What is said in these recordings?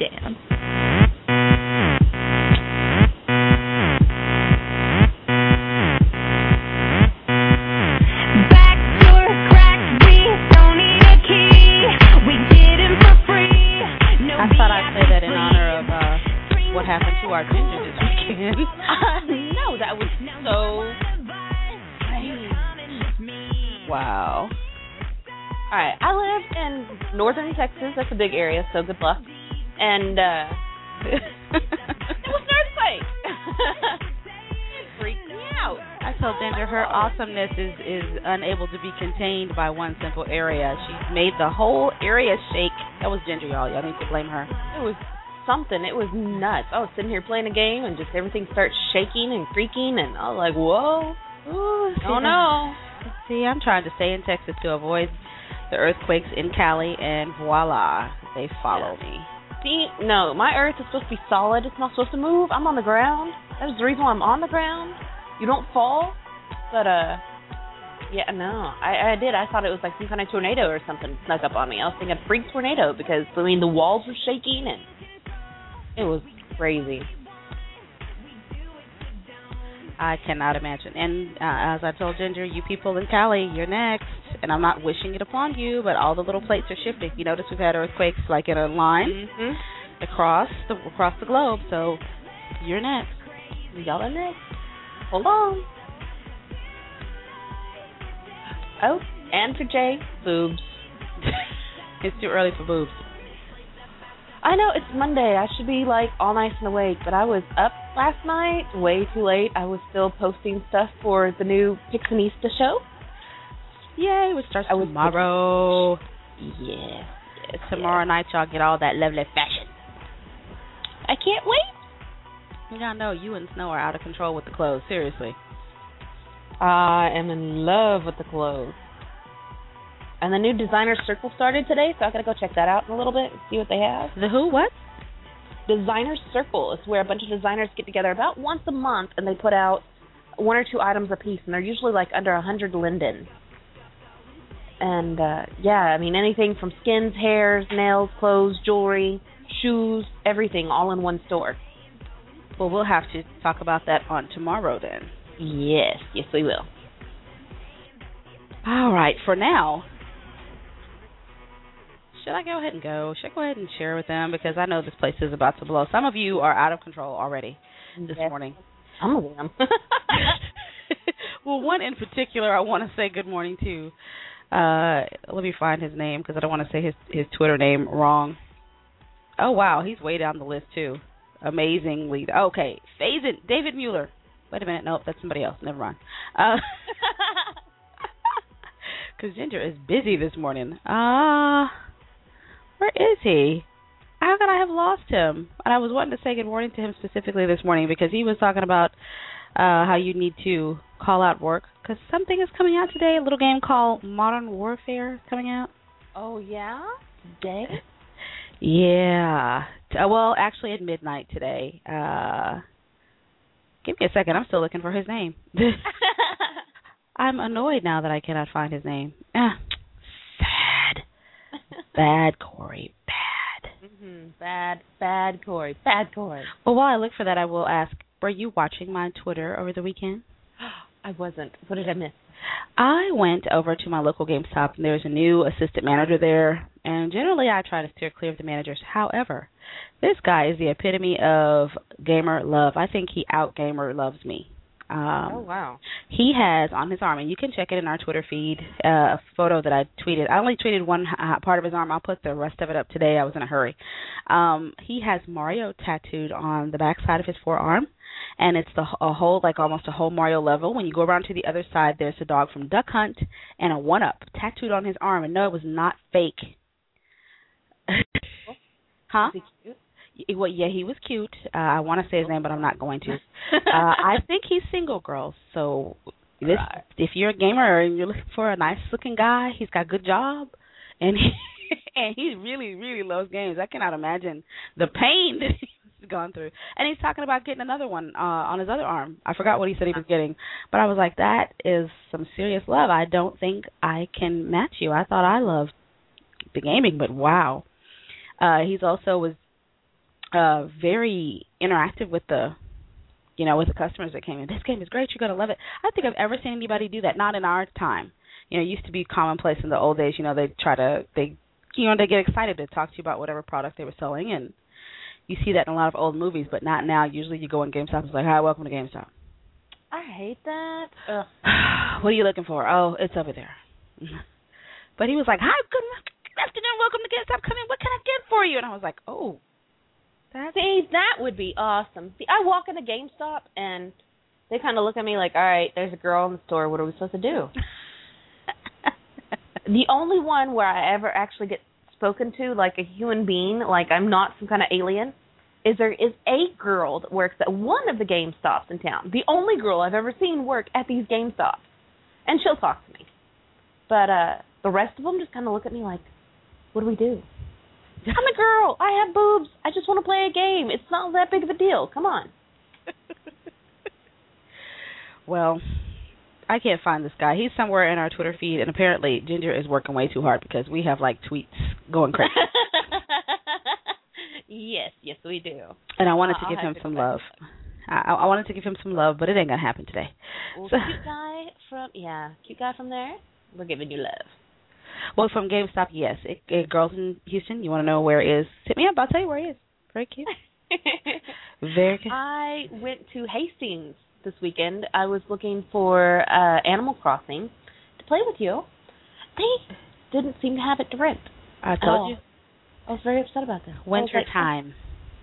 down. Backdoor crack, we don't need a key. We get him for free. No, I thought I'd say that in honor of what happened to our ginger this weekend. No, that was so crazy. Wow. All right, I live in northern Texas. That's a big area, so good luck. And it was an earthquake. It freaked me out. I told Ginger her awesomeness is unable to be contained by one simple area. She made the whole area shake. That was Ginger, y'all. Y'all need to blame her. It was something. It was nuts. I was sitting here playing a game, and just everything starts shaking and creaking, and I was like, whoa. Ooh, Oh, no. See, I'm trying to stay in Texas to avoid the earthquakes in Cali, and voila, they follow me. See, no, my earth is supposed to be solid. It's not supposed to move. I'm on the ground. That's the reason why I'm on the ground. You don't fall. But, yeah, no, I did. I thought it was like some kind of tornado or something snuck up on me. I was thinking a freak tornado because, I mean, the walls were shaking, and it was crazy. I cannot imagine. And as I told Ginger, you people in Cali, you're next. And I'm not wishing it upon you, but all the little plates are shifting. You notice we've had earthquakes like in a line across the globe. So you're next. Y'all are next. Hold on. Oh, and for Jay, boobs. It's too early for boobs. I know, it's Monday. I should be, like, all nice and awake, but I was up last night, way too late. I was still posting stuff for the new Pixinista show. Yay, which starts tomorrow. Yes. Tomorrow night, y'all get all that lovely fashion. I can't wait. Y'all know you and Snow are out of control with the clothes, seriously. I am in love with the clothes. And the new Designer Circle started today, so I gotta go check that out in a little bit and see what they have. The who? What? Designer Circle. It's where a bunch of designers get together about once a month, and they put out 1 or 2 items a piece, and they're usually like under 100 linden. And yeah, I mean anything from skins, hairs, nails, clothes, jewelry, shoes, everything, all in one store. Well, we'll have to talk about that on tomorrow then. Yes, we will. All right, for now. Should I go ahead and go? Should I go ahead and share with them? Because I know this place is about to blow. Some of you are out of control already this morning. Some of them. Well, one in particular I want to say good morning to. Let me find his name because I don't want to say his Twitter name wrong. Oh, wow. He's way down the list, too. Amazingly. Okay. David Mueller. Wait a minute. Nope, that's somebody else. Never mind. Because Ginger is busy this morning. Where is he? How could I have lost him? And I was wanting to say good morning to him specifically this morning because he was talking about how you need to call out work because something is coming out today, a little game called Modern Warfare is coming out. Oh, yeah? Today? Yeah. Well, actually at midnight today. Give me a second. I'm still looking for his name. I'm annoyed now that I cannot find his name. Sad. Bad, Corey. Bad. Bad, Corey. Bad, Corey. Well, while I look for that, I will ask, were you watching my Twitter over the weekend? I wasn't. What did I miss? I went over to my local GameStop, and there's a new assistant manager there, and generally I try to steer clear of the managers. However, this guy is the epitome of gamer love. I think he out-gamer loves me. Oh, wow. He has on his arm, and you can check it in our Twitter feed, a photo that I tweeted. I only tweeted one part of his arm. I'll put the rest of it up today. I was in a hurry. He has Mario tattooed on the backside of his forearm, and it's almost a whole Mario level. When you go around to the other side, there's a dog from Duck Hunt and a 1-Up tattooed on his arm. And no, it was not fake. Huh? Is he cute? Well, yeah, he was cute. I want to say his name, but I'm not going to. I think he's single, girls. So if you're a gamer and you're looking for a nice-looking guy, he's got a good job, and he really, really loves games. I cannot imagine the pain that he's gone through. And he's talking about getting another one on his other arm. I forgot what he said he was getting, but I was like, that is some serious love. I don't think I can match you. I thought I loved the gaming, but wow. He's also was very interactive with the with the customers that came in. This game is great. You're going to love it. I don't think I've ever seen anybody do that. Not in our time. It used to be commonplace in the old days. They get excited to talk to you about whatever product they were selling, and you see that in a lot of old movies, but not now. Usually you go in GameStop and it's like, hi, welcome to GameStop. I hate that. Ugh. What are you looking for? Oh, it's over there. But he was like, hi, good afternoon, welcome to GameStop. Come in, what can I get for you? And I was like, oh. See, that would be awesome. See, I walk into GameStop, and they kind of look at me like, all right, there's a girl in the store. What are we supposed to do? The only one where I ever actually get spoken to like a human being, like I'm not some kind of alien, is there is a girl that works at one of the GameStops in town. The only girl I've ever seen work at these GameStops. And she'll talk to me. But the rest of them just kind of look at me like, what do we do? I'm a girl. I have boobs. I just want to play a game. It's not that big of a deal. Come on. Well, I can't find this guy. He's somewhere in our Twitter feed, and apparently Ginger is working way too hard because we have, like, tweets going crazy. Yes, we do. And I wanted to give him some love. I wanted to give him some love, but it ain't going to happen today. Well, cute guy from there, we're giving you love. Well, from GameStop, yes. Girls in Houston, you want to know where he is? Hit me up. I'll tell you where he is. Very cute. Very cute. I went to Hastings this weekend. I was looking for Animal Crossing to play with you. They didn't seem to have it to rent. I told you. I was very upset about that. Winter time.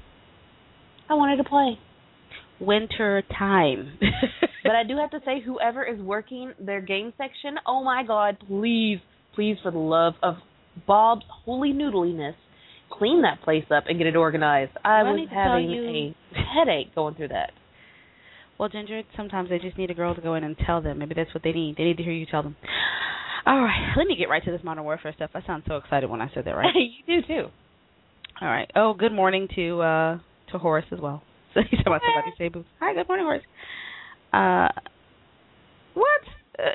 I wanted to play. Winter time. But I do have to say, whoever is working their game section, oh my God, please, for the love of Bob's holy noodliness, clean that place up and get it organized. I was having a headache going through that. Well, Ginger, sometimes they just need a girl to go in and tell them. Maybe that's what they need. They need to hear you tell them. All right, let me get right to this Modern Warfare stuff. I sound so excited when I said that, right? You do, too. All right. Oh, good morning to Horace as well. So he's talking about somebody say boobs. Hi, good morning, Horace. What?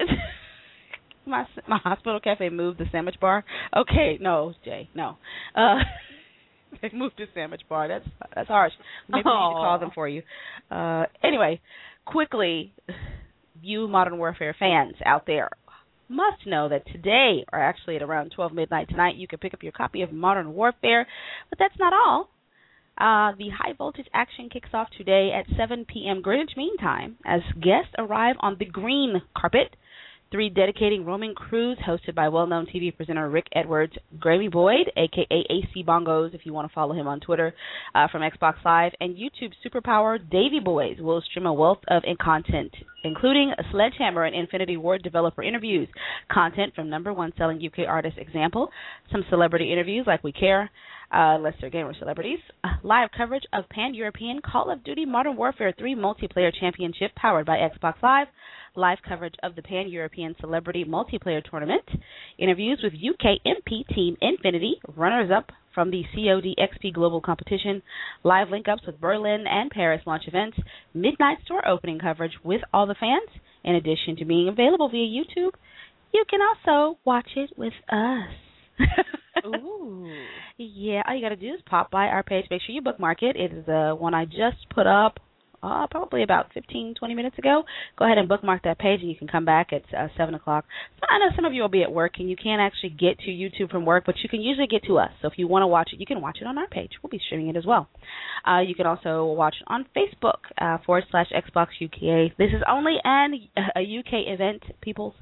My hospital cafe moved the sandwich bar. Okay, no, Jay, no. They moved the sandwich bar. That's harsh. Maybe we need to call them for you. Anyway, quickly, you Modern Warfare fans out there must know that today, or actually at around 12 midnight tonight, you can pick up your copy of Modern Warfare. But that's not all. The high voltage action kicks off today at 7 p.m. Greenwich Mean Time as guests arrive on the green carpet. 3 dedicating roaming crews hosted by well-known TV presenter Rick Edwards, Grammy Boyd, a.k.a. AC Bongos, if you want to follow him on Twitter, from Xbox Live, and YouTube superpower Davey Boys will stream a wealth of content, including a Sledgehammer and Infinity Ward developer interviews, content from #1 selling UK artist Example, some celebrity interviews like We Care, unless they're gamer celebrities, live coverage of Pan-European Call of Duty Modern Warfare 3 multiplayer championship powered by Xbox Live, live coverage of the Pan-European Celebrity Multiplayer Tournament, interviews with UK MP Team Infinity, runners-up from the COD XP Global Competition, live link-ups with Berlin and Paris launch events, midnight store opening coverage with all the fans. In addition to being available via YouTube, you can also watch it with us. Ooh. Yeah, all you got to do is pop by our page. Make sure you bookmark it. It is the one I just put up probably about 15, 20 minutes ago. Go ahead and bookmark that page, and you can come back at 7 o'clock. So I know some of you will be at work, and you can't actually get to YouTube from work, but you can usually get to us. So if you want to watch it, you can watch it on our page. We'll be streaming it as well. You can also watch it on Facebook, /Xbox UK. This is only a UK event, peoples.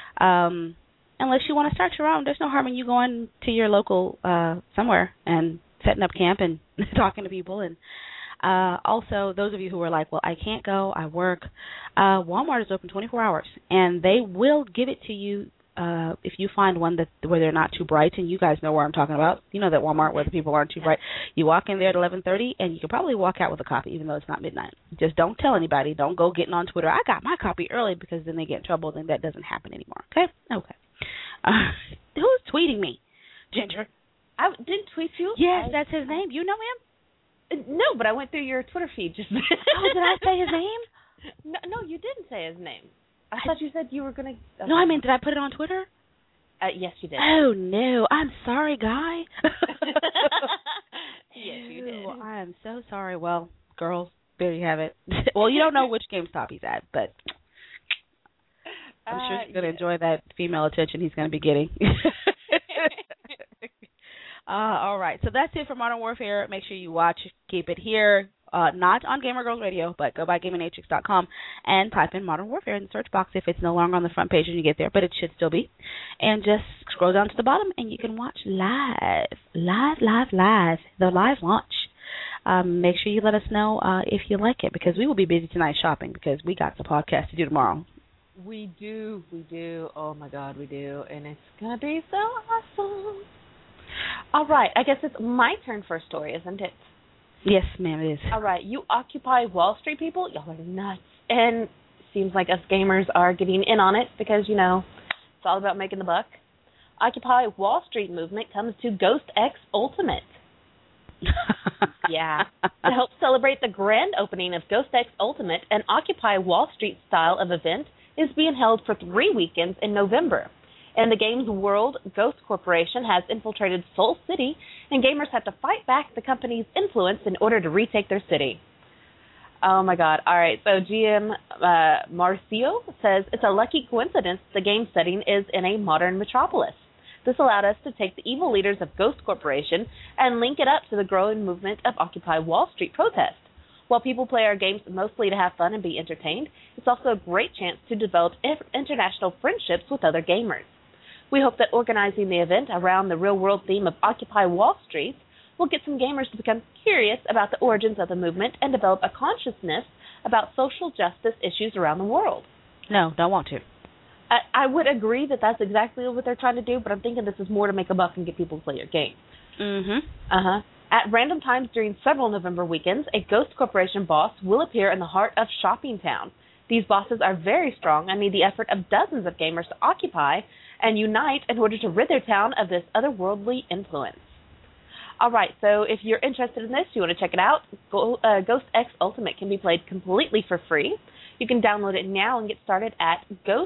Unless you want to start your own, there's no harm in you going to your local somewhere and setting up camp and talking to people. And also, those of you who are like, well, I can't go, I work, Walmart is open 24 hours, and they will give it to you if you find one where they're not too bright, and you guys know where I'm talking about. You know that Walmart where the people aren't too bright. You walk in there at 11:30, and you can probably walk out with a copy, even though it's not midnight. Just don't tell anybody. Don't go getting on Twitter. I got my copy early, because then they get in trouble, and that doesn't happen anymore. Okay? Okay. Who's tweeting me? Ginger. I didn't tweet you? Yes, that's his name. You know him? No, but I went through your Twitter feed just now. Oh, did I say his name? No, you didn't say his name. I thought you said you were going to... No, I mean, did I put it on Twitter? Yes, you did. Oh, no. I'm sorry, guy. Yes, you did. Oh, I am so sorry. Well, girls, there you have it. Well, you don't know which GameStop he's at, but I'm sure he's going to enjoy that female attention he's going to be getting. All right, so that's it for Modern Warfare. Make sure you watch, keep it here, not on Gamer Girls Radio, but go by GamingMatrix.com and type in Modern Warfare in the search box if it's no longer on the front page when you get there, but it should still be. And just scroll down to the bottom and you can watch live, the live launch. Make sure you let us know if you like it, because we will be busy tonight shopping because we got some podcasts to do tomorrow. We do. Oh, my God, we do. And it's going to be so awesome. All right, I guess it's my turn for a story, isn't it? Yes, ma'am, it is. All right, you Occupy Wall Street people, y'all are nuts. And it seems like us gamers are getting in on it because, you know, it's all about making the buck. Occupy Wall Street movement comes to Ghost X Ultimate. Yeah. To help celebrate the grand opening of Ghost X Ultimate, an Occupy Wall Street style of event is being held for 3 weekends in November. In the game's world, Ghost Corporation has infiltrated Soul City, and gamers have to fight back the company's influence in order to retake their city. Oh, my God. All right, so GM Marcio says, it's a lucky coincidence the game setting is in a modern metropolis. This allowed us to take the evil leaders of Ghost Corporation and link it up to the growing movement of Occupy Wall Street protest. While people play our games mostly to have fun and be entertained, it's also a great chance to develop international friendships with other gamers. We hope that organizing the event around the real-world theme of Occupy Wall Street will get some gamers to become curious about the origins of the movement and develop a consciousness about social justice issues around the world. No, don't want to. I would agree that that's exactly what they're trying to do, but I'm thinking this is more to make a buck and get people to play your game. Mm-hmm. At random times during several November weekends, a Ghost Corporation boss will appear in the heart of Shopping Town. These bosses are very strong and need the effort of dozens of gamers to occupy and unite in order to rid their town of this otherworldly influence. All right, so if you're interested in this, you want to check it out, Ghost X Ultimate can be played completely for free. You can download it now and get started at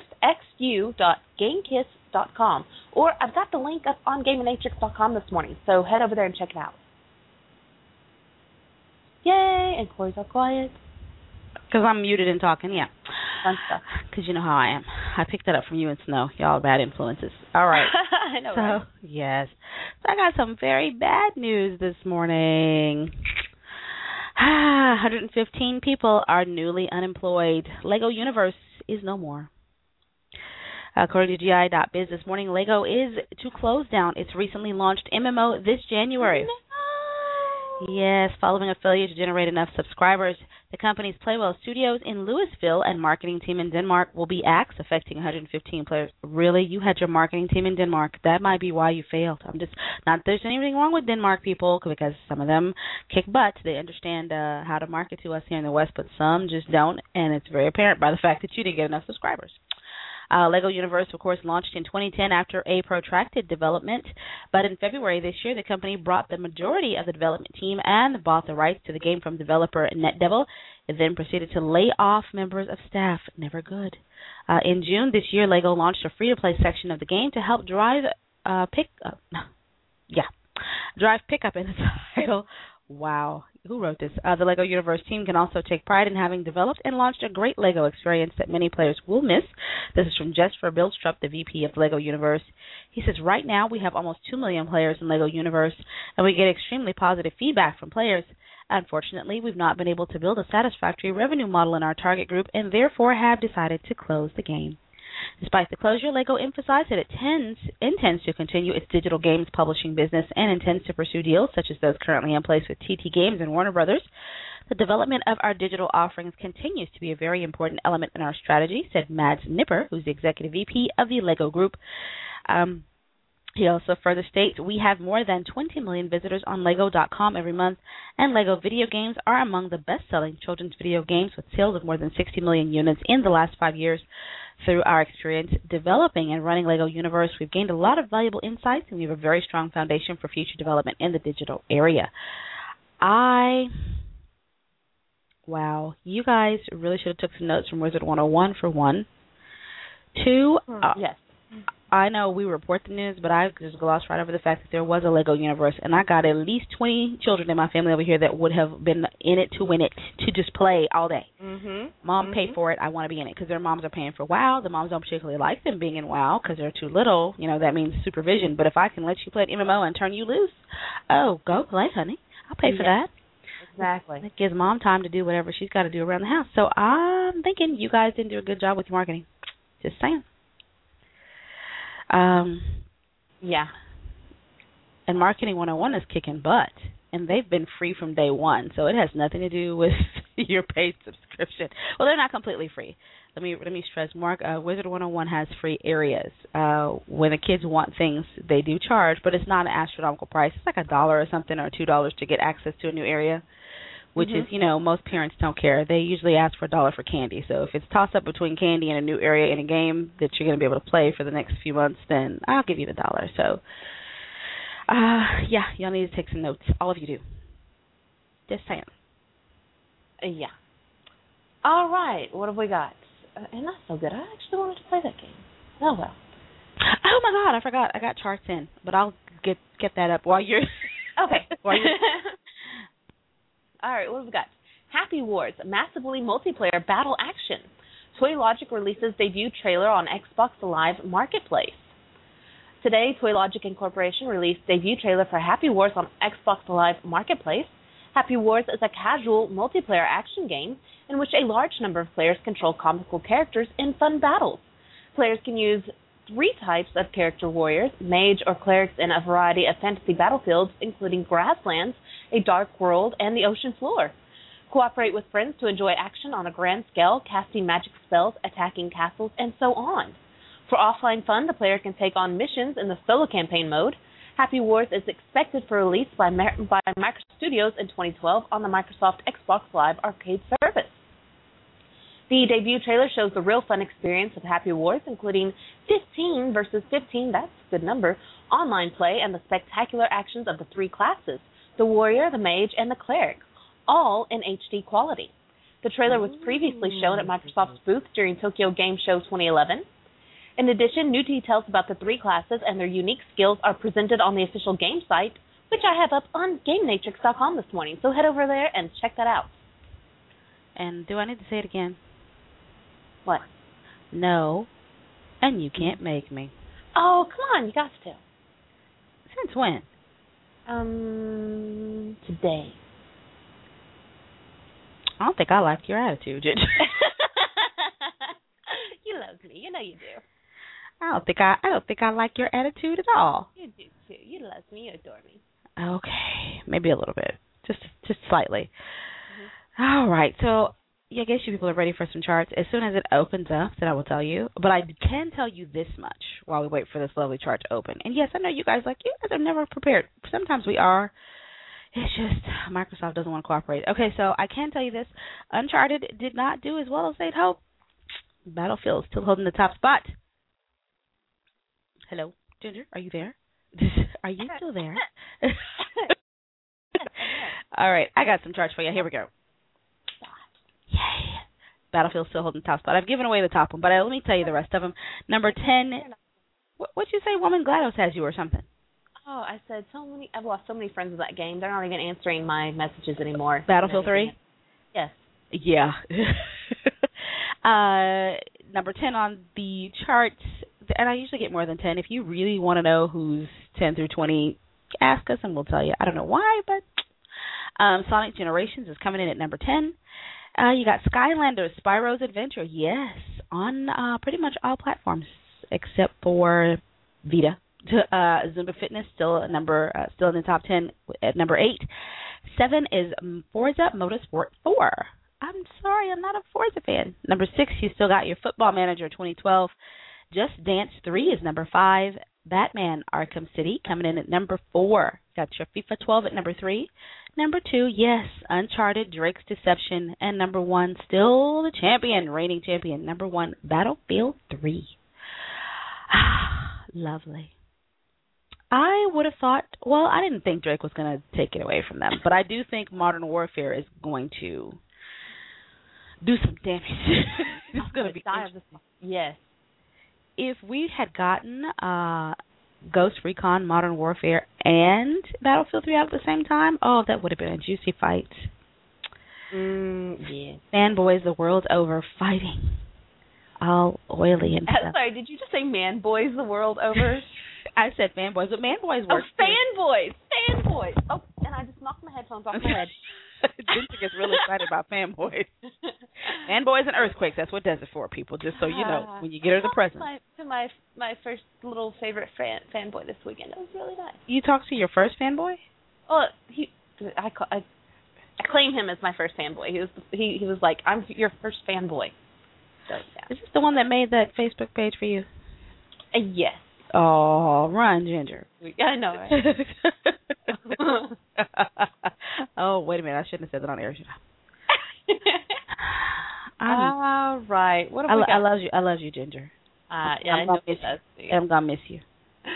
ghostxu.gamekiss.com. Or I've got the link up on GameMatrix.com this morning, so head over there and check it out. Yay, and Corey's all quiet. Because I'm muted and talking, yeah. Fun stuff. Because you know how I am. I picked that up from you and Snow. Y'all are bad influences. All right. I know, right? Yes. So I got some very bad news this morning. 115 people are newly unemployed. LEGO Universe is no more. According to GI.biz this morning, LEGO is to close down its recently launched MMO this January. No. Yes, following a failure to generate enough subscribers, the company's Playwell Studios in Louisville and marketing team in Denmark will be axed, affecting 115 players. Really? You had your marketing team in Denmark. That might be why you failed. I'm just not there's anything wrong with Denmark people, because some of them kick butt. They understand how to market to us here in the West, but some just don't, and it's very apparent by the fact that you didn't get enough subscribers. LEGO Universe, of course, launched in 2010 after a protracted development, but in February this year, the company brought the majority of the development team and bought the rights to the game from developer NetDevil. It then proceeded to lay off members of staff. Never good. In June this year, LEGO launched a free-to-play section of the game to help drive pickup in the title. Wow. Who wrote this? The LEGO Universe team can also take pride in having developed and launched a great LEGO experience that many players will miss. This is from Jesper Billstrup, the VP of LEGO Universe. He says, right now we have almost 2 million players in LEGO Universe, and we get extremely positive feedback from players. Unfortunately, we've not been able to build a satisfactory revenue model in our target group and therefore have decided to close the game. Despite the closure, LEGO emphasized that it intends to continue its digital games publishing business and intends to pursue deals such as those currently in place with TT Games and Warner Brothers. The development of our digital offerings continues to be a very important element in our strategy, said Mads Nipper, who's the executive VP of the LEGO Group. He also further states, we have more than 20 million visitors on LEGO.com every month, and LEGO video games are among the best-selling children's video games with sales of more than 60 million units in the last 5 years. Through our experience developing and running LEGO Universe, we've gained a lot of valuable insights, and we have a very strong foundation for future development in the digital area. Wow, you guys really should have took some notes from Wizard 101 for one. Two, yes. I know we report the news, but I just glossed right over the fact that there was a Lego universe, and I got at least 20 children in my family over here that would have been in it to win it, to just play all day. Mom paid for it. I want to be in it because their moms are paying for WoW. The moms don't particularly like them being in WoW because they're too little. You know, that means supervision. But if I can let you play an MMO and turn you loose, oh, go play, honey. I'll pay for that. Exactly. It gives Mom time to do whatever she's got to do around the house. So I'm thinking you guys didn't do a good job with your marketing. Just saying. Yeah. And Marketing 101 is kicking butt. And they've been free from day one. So it has nothing to do with your paid subscription. Well, they're not completely free. Let me stress, Wizard 101 has free areas. When the kids want things, they do charge, but it's not an astronomical price. It's like $1 or something or $2 to get access to a new area, which is, you know, most parents don't care. They usually ask for $1 for candy. So if it's toss-up between candy and a new area in a game that you're going to be able to play for the next few months, then I'll give you the $1. So, yeah, y'all need to take some notes. All of you do. Just saying. Yeah. All right. What have we got? And that's so good. I actually wanted to play that game. Oh, well. Oh, my God. I forgot. I got charts in, but I'll get that up while you're... Okay. while you're... All right, what have we got? Happy Wars, massively multiplayer battle action. Toy Logic releases debut trailer on Xbox Live Marketplace. Today, Toy Logic Incorporation released debut trailer for Happy Wars on Xbox Live Marketplace. Happy Wars is a casual multiplayer action game in which a large number of players control comical characters in fun battles. Players can use 3 types of character warriors, mage or clerics in a variety of fantasy battlefields, including grasslands, a dark world, and the ocean floor. Cooperate with friends to enjoy action on a grand scale, casting magic spells, attacking castles, and so on. For offline fun, the player can take on missions in the solo campaign mode. Happy Wars is expected for release by Microsoft Studios in 2012 on the Microsoft Xbox Live Arcade service. The debut trailer shows the real fun experience of Happy Wars, including 15 versus 15, that's a good number, online play, and the spectacular actions of the 3 classes, the warrior, the mage, and the cleric, all in HD quality. The trailer was previously shown at Microsoft's booth during Tokyo Game Show 2011. In addition, new details about the 3 classes and their unique skills are presented on the official game site, which I have up on GameNatrix.com this morning, so head over there and check that out. And do I need to say it again? What? No, and you can't make me. Oh, come on, you got to. Since when? Today. I don't think I like your attitude, did you? You love me. You know you do. I don't think I like your attitude at all. You do too. You love me. You adore me. Okay, maybe a little bit, just slightly. All right, so yeah, I guess you people are ready for some charts. As soon as it opens up, then I will tell you. But I can tell you this much while we wait for this lovely chart to open. And yes, I know you guys are never prepared. Sometimes we are. It's just Microsoft doesn't want to cooperate. Okay, so I can tell you this. Uncharted did not do as well as they'd hoped. Battlefield still holding the top spot. Hello, Ginger, are you there? Are you still there? All right, I got some charts for you. Here we go. Yay. Battlefield still holding the top spot. I've given away the top one, but let me tell you the rest of them. Number 10, what'd you say? Woman GLaDOS has you or something? Oh, I said I've lost so many friends in that game. They're not even answering my messages anymore. Battlefield 3? Yes. Yeah. Number 10 on the charts, and I usually get more than 10. If you really want to know who's 10 through 20, ask us and we'll tell you. I don't know why, but Sonic Generations is coming in at number 10. You got Skylanders Spyro's Adventure, yes, on pretty much all platforms except for Vita. Zumba Fitness still in the top 10 at number 8. 7 is Forza Motorsport 4. I'm sorry, I'm not a Forza fan. Number 6, you still got your Football Manager 2012. Just Dance 3 is number 5. Batman Arkham City coming in at number 4. Got your FIFA 12 at number 3. Number 2, yes, Uncharted Drake's Deception. And number 1, still the champion, reigning champion. Number 1, Battlefield 3. Lovely. I would have thought, well, I didn't think Drake was going to take it away from them, but I do think Modern Warfare is going to do some damage. It's going to be yes. if we had gotten Ghost Recon Modern Warfare and Battlefield 3 out at the same time, oh, that would have been a juicy fight. Yeah. Fanboys the world over fighting. All oily and stuff. Sorry, did you just say man boys the world over? I said fanboys, but man-boys Oh, work. fanboys. Oh, and I just knocked my headphones off my head. Ginger gets really excited about fanboys. Fanboys and earthquakes, that's what does it for people, just so you know, when you get her the present. To my first little favorite fanboy this weekend. It was really nice. You talked to your first fanboy? Well, I claim him as my first fanboy. He was like, I'm your first fanboy. So, yeah. Is this the one that made that Facebook page for you? Yes. Oh, run, Ginger. I know, right? Oh, wait a minute. I shouldn't have said that on air, should I? All right. What have we got? I love you, Ginger. Yeah, I know it does. I'm going to miss you.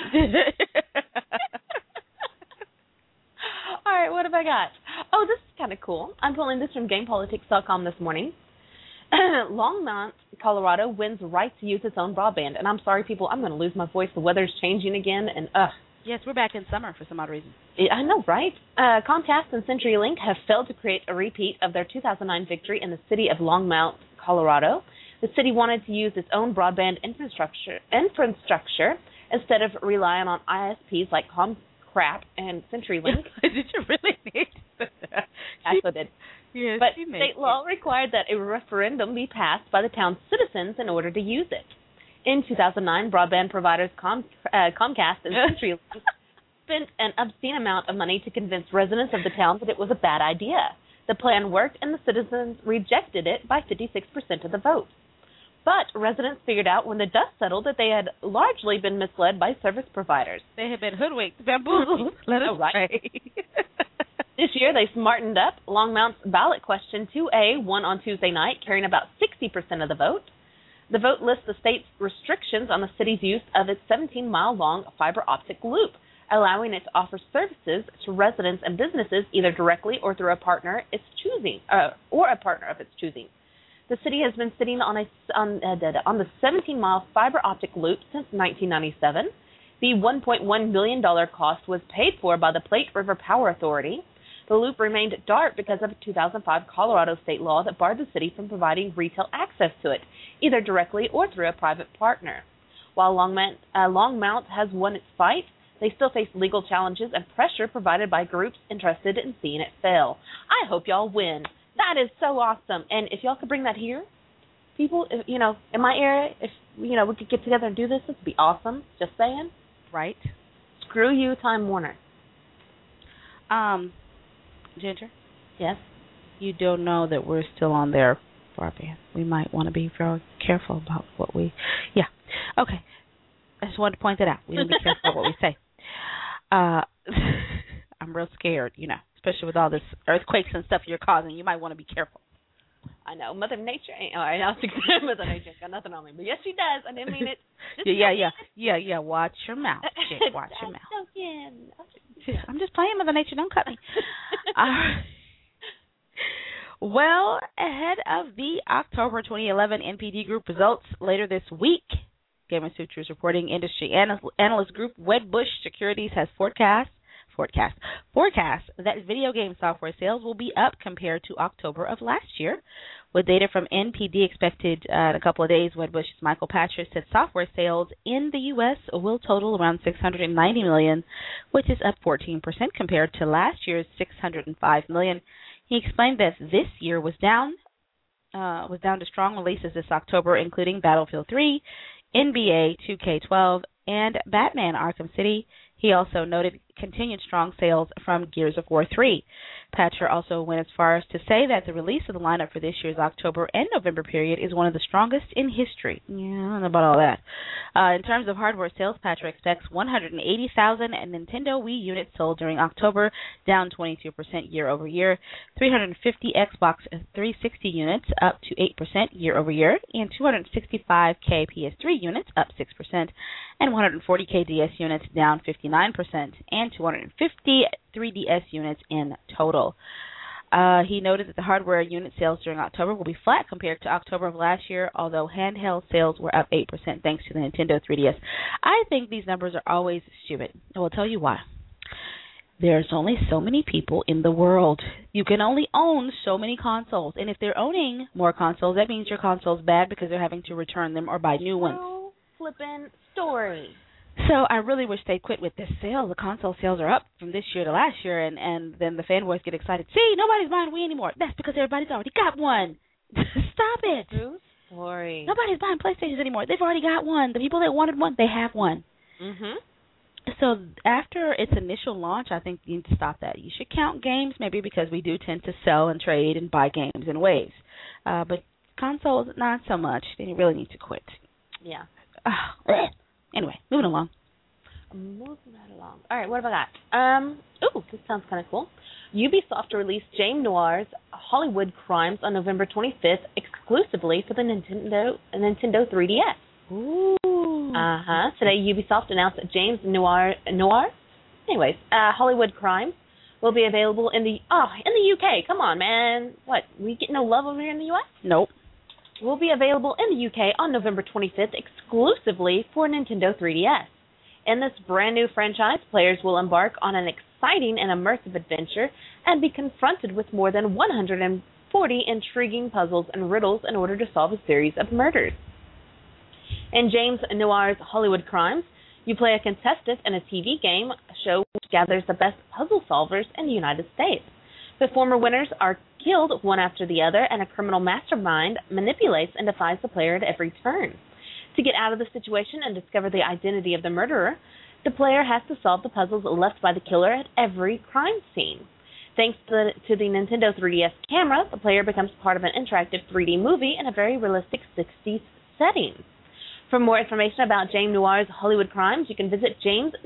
All right, what have I got? Oh, this is kind of cool. I'm pulling this from GamePolitics.com this morning. Longmont, Colorado wins right to use its own broadband. And I'm sorry, people, I'm going to lose my voice. The weather's changing again, and Yes, we're back in summer for some odd reason. I know, right? Comcast and CenturyLink have failed to create a repeat of their 2009 victory in the city of Longmont, Colorado. The city wanted to use its own broadband infrastructure instead of relying on ISPs like Comcrap and CenturyLink. Did you really need that? I so did. Yes, but state law required that a referendum be passed by the town's citizens in order to use it. In 2009, broadband providers Comcast and CenturyLink spent an obscene amount of money to convince residents of the town that it was a bad idea. The plan worked, and the citizens rejected it by 56% of the vote. But residents figured out when the dust settled that they had largely been misled by service providers. They had been hoodwinked, bamboozled. Let us say. This year, they smartened up. Longmount's ballot question 2A won on Tuesday night, carrying about 60% of the vote. The vote lists the state's restrictions on the city's use of its 17-mile-long fiber optic loop, allowing it to offer services to residents and businesses either directly or through a partner of its choosing. The city has been sitting on the 17-mile fiber optic loop since 1997. The $1.1 million cost was paid for by the Plate River Power Authority. The loop remained dark because of a 2005 Colorado state law that barred the city from providing retail access to it, either directly or through a private partner. While Longmont has won its fight, they still face legal challenges and pressure provided by groups interested in seeing it fail. I hope y'all win. That is so awesome. And if y'all could bring that here, people, in my area, if, we could get together and do this, this would be awesome. Just saying. Right. Screw you, Time Warner. Ginger? Yes? You don't know that we're still on their broadband. We might want to be very careful about what we... Yeah. Okay. I just wanted to point that out. We need to be careful about what we say. I'm real scared, especially with all this earthquakes and stuff you're causing. You might want to be careful. I know. Mother Nature ain't... All right, Mother Nature got nothing on me. But yes, she does. I didn't mean it. Yeah. Watch your mouth, chick. Watch your mouth. I'm just playing, Mother Nature. Don't cut me. Well, ahead of the October 2011 NPD Group results later this week, Gamer Sutures reporting industry analyst group Wedbush Securities has forecast that video game software sales will be up compared to October of last year. With data from NPD expected in a couple of days, Wedbush's Michael Patcher said software sales in the U.S. will total around $690 million, which is up 14% compared to last year's $605 million. He explained that this year was down to strong releases this October, including Battlefield 3, NBA 2K12, and Batman Arkham City. He also noted continued strong sales from Gears of War 3. Patcher also went as far as to say that the release of the lineup for this year's October and November period is one of the strongest in history. Yeah, I don't know about all that. In terms of hardware sales, Patcher expects 180,000 Nintendo Wii units sold during October, down 22% year over year, 350 Xbox 360 units, up to 8% year over year, and 265K PS3 units, up 6%, and 140K DS units, down 59%, and 250 3DS units in total. He noted that the hardware unit sales during October will be flat compared to October of last year, although handheld sales were up 8% thanks to the Nintendo 3DS. I think these numbers are always stupid. I will tell you why. There's only so many people in the world. You can only own so many consoles. And if they're owning more consoles, that means your console's bad because they're having to return them or buy new ones. Oh, flippin' story. So I really wish they'd quit with this sale. The console sales are up from this year to last year, and then the fanboys get excited. See, nobody's buying Wii anymore. That's because everybody's already got one. Stop it. True story. Nobody's buying PlayStations anymore. They've already got one. The people that wanted one, they have one. Mhm. So after its initial launch, I think you need to stop that. You should count games, maybe because we do tend to sell and trade and buy games in waves. But consoles, not so much. They really need to quit. Yeah. Anyway, moving along. Moving right along. All right, what have I got? This sounds kind of cool. Ubisoft released James Noir's Hollywood Crimes on November 25th exclusively for the Nintendo 3DS. Ooh. Today, Ubisoft announced that James Noir. Hollywood Crimes will be available in the UK. Come on, man. What? We get no love over here in the US? Nope. Will be available in the UK on November 25th exclusively for Nintendo 3DS. In this brand new franchise, players will embark on an exciting and immersive adventure and be confronted with more than 140 intriguing puzzles and riddles in order to solve a series of murders. In James Noir's Hollywood Crimes, you play a contestant in a TV game show which gathers the best puzzle solvers in the United States. The former winners are killed one after the other, and a criminal mastermind manipulates and defies the player at every turn. To get out of the situation and discover the identity of the murderer, the player has to solve the puzzles left by the killer at every crime scene. Thanks to the Nintendo 3DS camera, the player becomes part of an interactive 3D movie in a very realistic 60s setting. For more information about James Noir's Hollywood Crimes, you can visit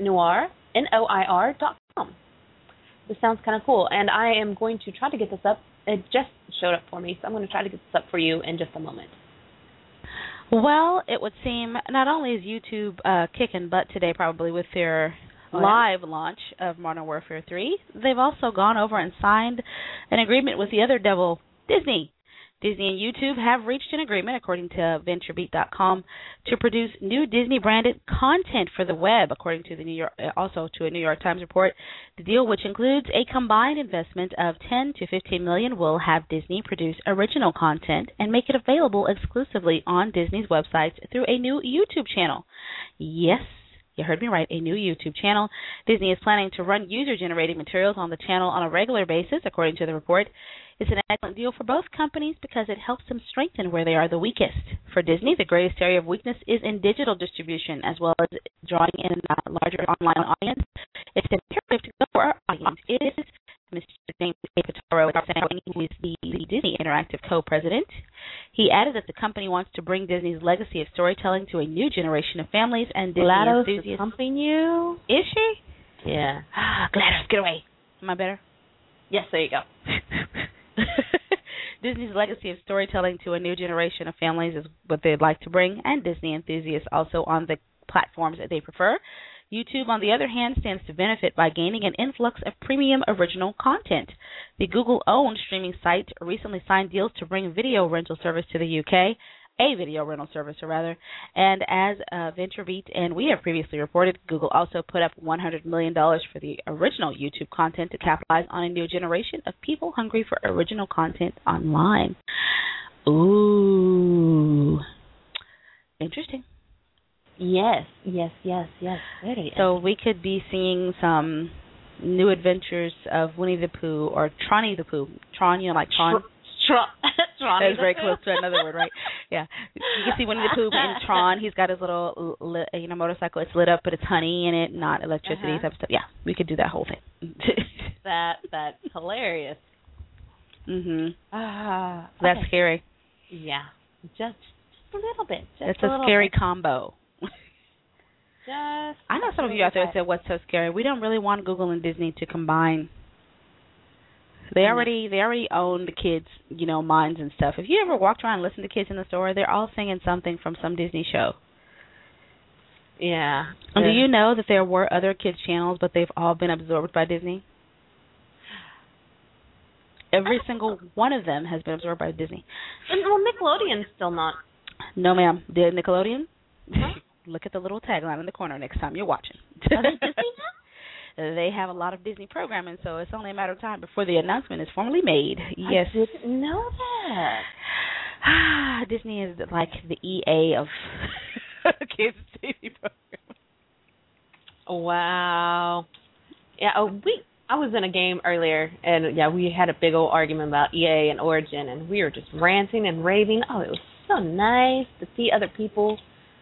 jamesnoir.com. This sounds kind of cool, and I am going to try to get this up. It just showed up for me, so I'm going to try to get this up for you in just a moment. Well, it would seem not only is YouTube kicking butt today probably with their live launch of Modern Warfare 3, they've also gone over and signed an agreement with the other devil, Disney. Disney and YouTube have reached an agreement, according to VentureBeat.com, to produce new Disney-branded content for the web, according to a New York Times report. The deal, which includes a combined investment of $10 to $15 million, will have Disney produce original content and make it available exclusively on Disney's websites through a new YouTube channel. Yes, you heard me right, a new YouTube channel. Disney is planning to run user-generated materials on the channel on a regular basis, according to the report. It's an excellent deal for both companies because it helps them strengthen where they are the weakest. For Disney, the greatest area of weakness is in digital distribution, as well as drawing in a larger online audience. It's imperative to go where our audience is. Mr. James Capataro is saying he is the Disney Interactive co-president. He added that the company wants to bring Disney's legacy of storytelling to a new generation of families and Disney enthusiasts. Is pumping you? Is she? Yeah. GLaDOS, get away. Am I better? Yes, there you go. Disney's legacy of storytelling to a new generation of families is what they'd like to bring, and Disney enthusiasts also on the platforms that they prefer. YouTube, on the other hand, stands to benefit by gaining an influx of premium original content. The Google-owned streaming site recently signed deals to bring a video rental service to the UK, and as VentureBeat and we have previously reported, Google also put up $100 million for the original YouTube content to capitalize on a new generation of people hungry for original content online. Ooh. Interesting. Yes. Very so we could be seeing some new adventures of Winnie the Pooh or Tronny the Pooh. Tron, you know, like Tron? Tron. That was very close to another word, right? Yeah. You can see Winnie the Pooh in Tron. He's got his little motorcycle. It's lit up, but it's honey in it, not electricity type of stuff. Yeah, we could do that whole thing. That's hilarious. That's scary. Yeah. Just a little bit. It's a scary combo. I know some of you out there said, "What's so scary?" We don't really want Google and Disney to combine. They already own the kids, minds and stuff. If you ever walked around and listened to kids in the store, they're all singing something from some Disney show. Yeah. And do you know that there were other kids channels, but they've all been absorbed by Disney? Every single one of them has been absorbed by Disney. And well, Nickelodeon's still not. No, ma'am. The Nickelodeon? Huh? Look at the little tagline in the corner next time you're watching. Are they Disney now? They have a lot of Disney programming, so it's only a matter of time before the announcement is formally made. Yes. I didn't know that. Disney is like the EA of kids' TV programs. Wow. Yeah. I was in a game earlier, and yeah, we had a big old argument about EA and Origin, and we were just ranting and raving. Oh, it was so nice to see other people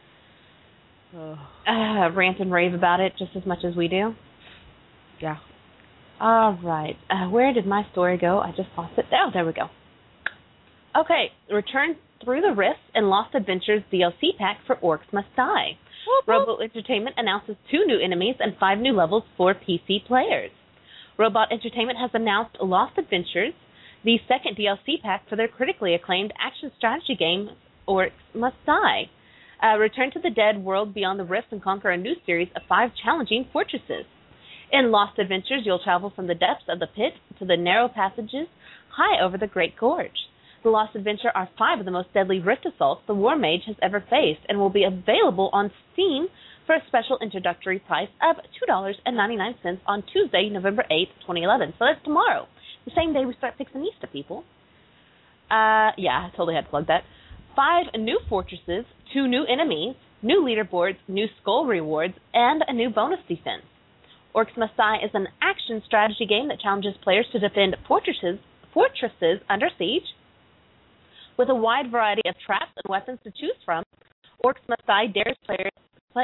rant and rave about it just as much as we do. Yeah. All right. Where did my story go? I just lost it. Oh, there we go. Okay. Return Through the Rifts and Lost Adventures DLC pack for Orcs Must Die. Robot Entertainment announces 2 new enemies and 5 new levels for PC players. Robot Entertainment has announced Lost Adventures, the second DLC pack for their critically acclaimed action strategy game, Orcs Must Die. Return to the dead world beyond the rifts and conquer a new series of 5 challenging fortresses. In Lost Adventures, you'll travel from the depths of the pit to the narrow passages high over the Great Gorge. The Lost Adventure are 5 of the most deadly rift assaults the War Mage has ever faced and will be available on Steam for a special introductory price of $2.99 on Tuesday, November 8th, 2011. So that's tomorrow, the same day we start fixing Easter, people. Yeah, I totally had to plug that. 5 new fortresses, 2 new enemies, new leaderboards, new skull rewards, and a new bonus defense. Orcs Must Die is an action strategy game that challenges players to defend fortresses under siege. With a wide variety of traps and weapons to choose from, Orcs Must Die dares players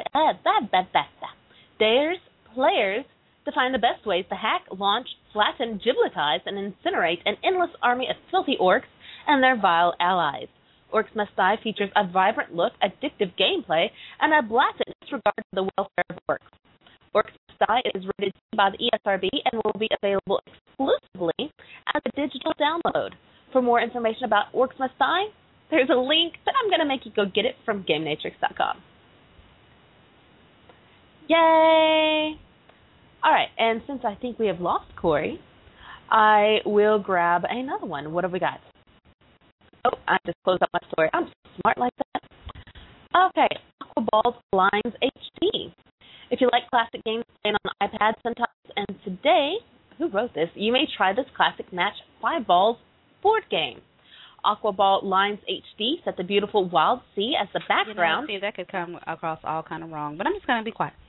to find the best ways to hack, launch, flatten, gibletize, and incinerate an endless army of filthy orcs and their vile allies. Orcs Must Die features a vibrant look, addictive gameplay, and a blatant disregard for the welfare of orcs. Orcs Must Die is rated by the ESRB and will be available exclusively as a digital download. For more information about Orcs Must Die, there's a link, but I'm going to make you go get it from GameNatrix.com. Yay! All right, and since I think we have lost Corey, I will grab another one. What have we got? Oh, I just closed up my story. I'm so smart like that. Okay, Aquaball's Lines HD. If you like classic games playing on iPad sometimes, and today, who wrote this? You may try this classic Match 5 Balls board game. Aquaball Lines HD set the beautiful wild sea as the background. See, that could come across all kind of wrong, but I'm just going to be quiet.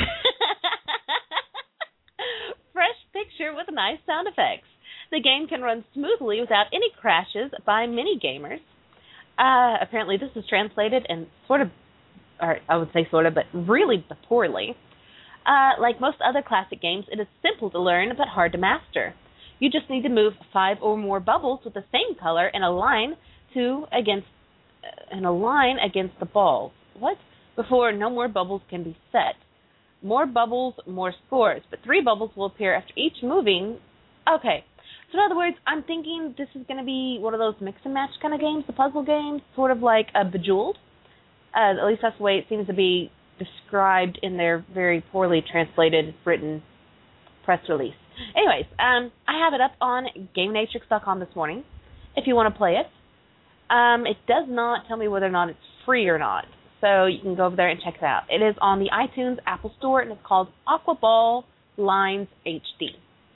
Fresh picture with nice sound effects. The game can run smoothly without any crashes by many gamers. Apparently this is translated and I would say sort of, but really poorly. Like most other classic games, it is simple to learn but hard to master. You just need to move 5 or more bubbles with the same color in a line against the balls. What? Before no more bubbles can be set. More bubbles, more scores, but 3 bubbles will appear after each moving. Okay. So in other words, I'm thinking this is going to be one of those mix and match kind of games, the puzzle games, sort of like a Bejeweled. At least that's the way it seems to be described in their very poorly translated, written press release. Anyways, I have it up on GameNatrix.com this morning if you want to play it. It does not tell me whether or not it's free or not, so you can go over there and check it out. It is on the iTunes Apple Store, and it's called Aquaball Lines HD.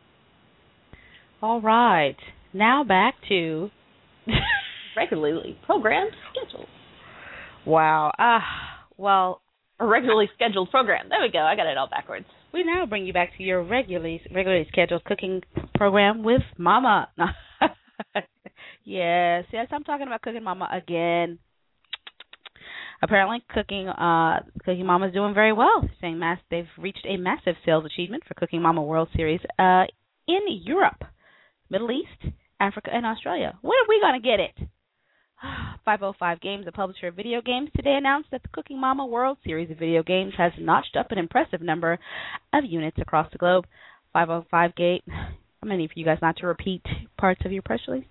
All right. Now back to regularly programmed schedule. Wow. Well, a regularly scheduled program. There we go. I got it all backwards. We now bring you back to your regularly scheduled cooking program with Mama. Yes, I'm talking about Cooking Mama again. Apparently, Cooking Mama is doing very well. Saying they've reached a massive sales achievement for Cooking Mama World Series in Europe, Middle East, Africa, and Australia. When are we going to get it? 505 Games, a publisher of video games, today announced that the Cooking Mama World Series of video games has notched up an impressive number of units across the globe. 505 Games. I'm going to need for you guys not to repeat parts of your press release. Thank you.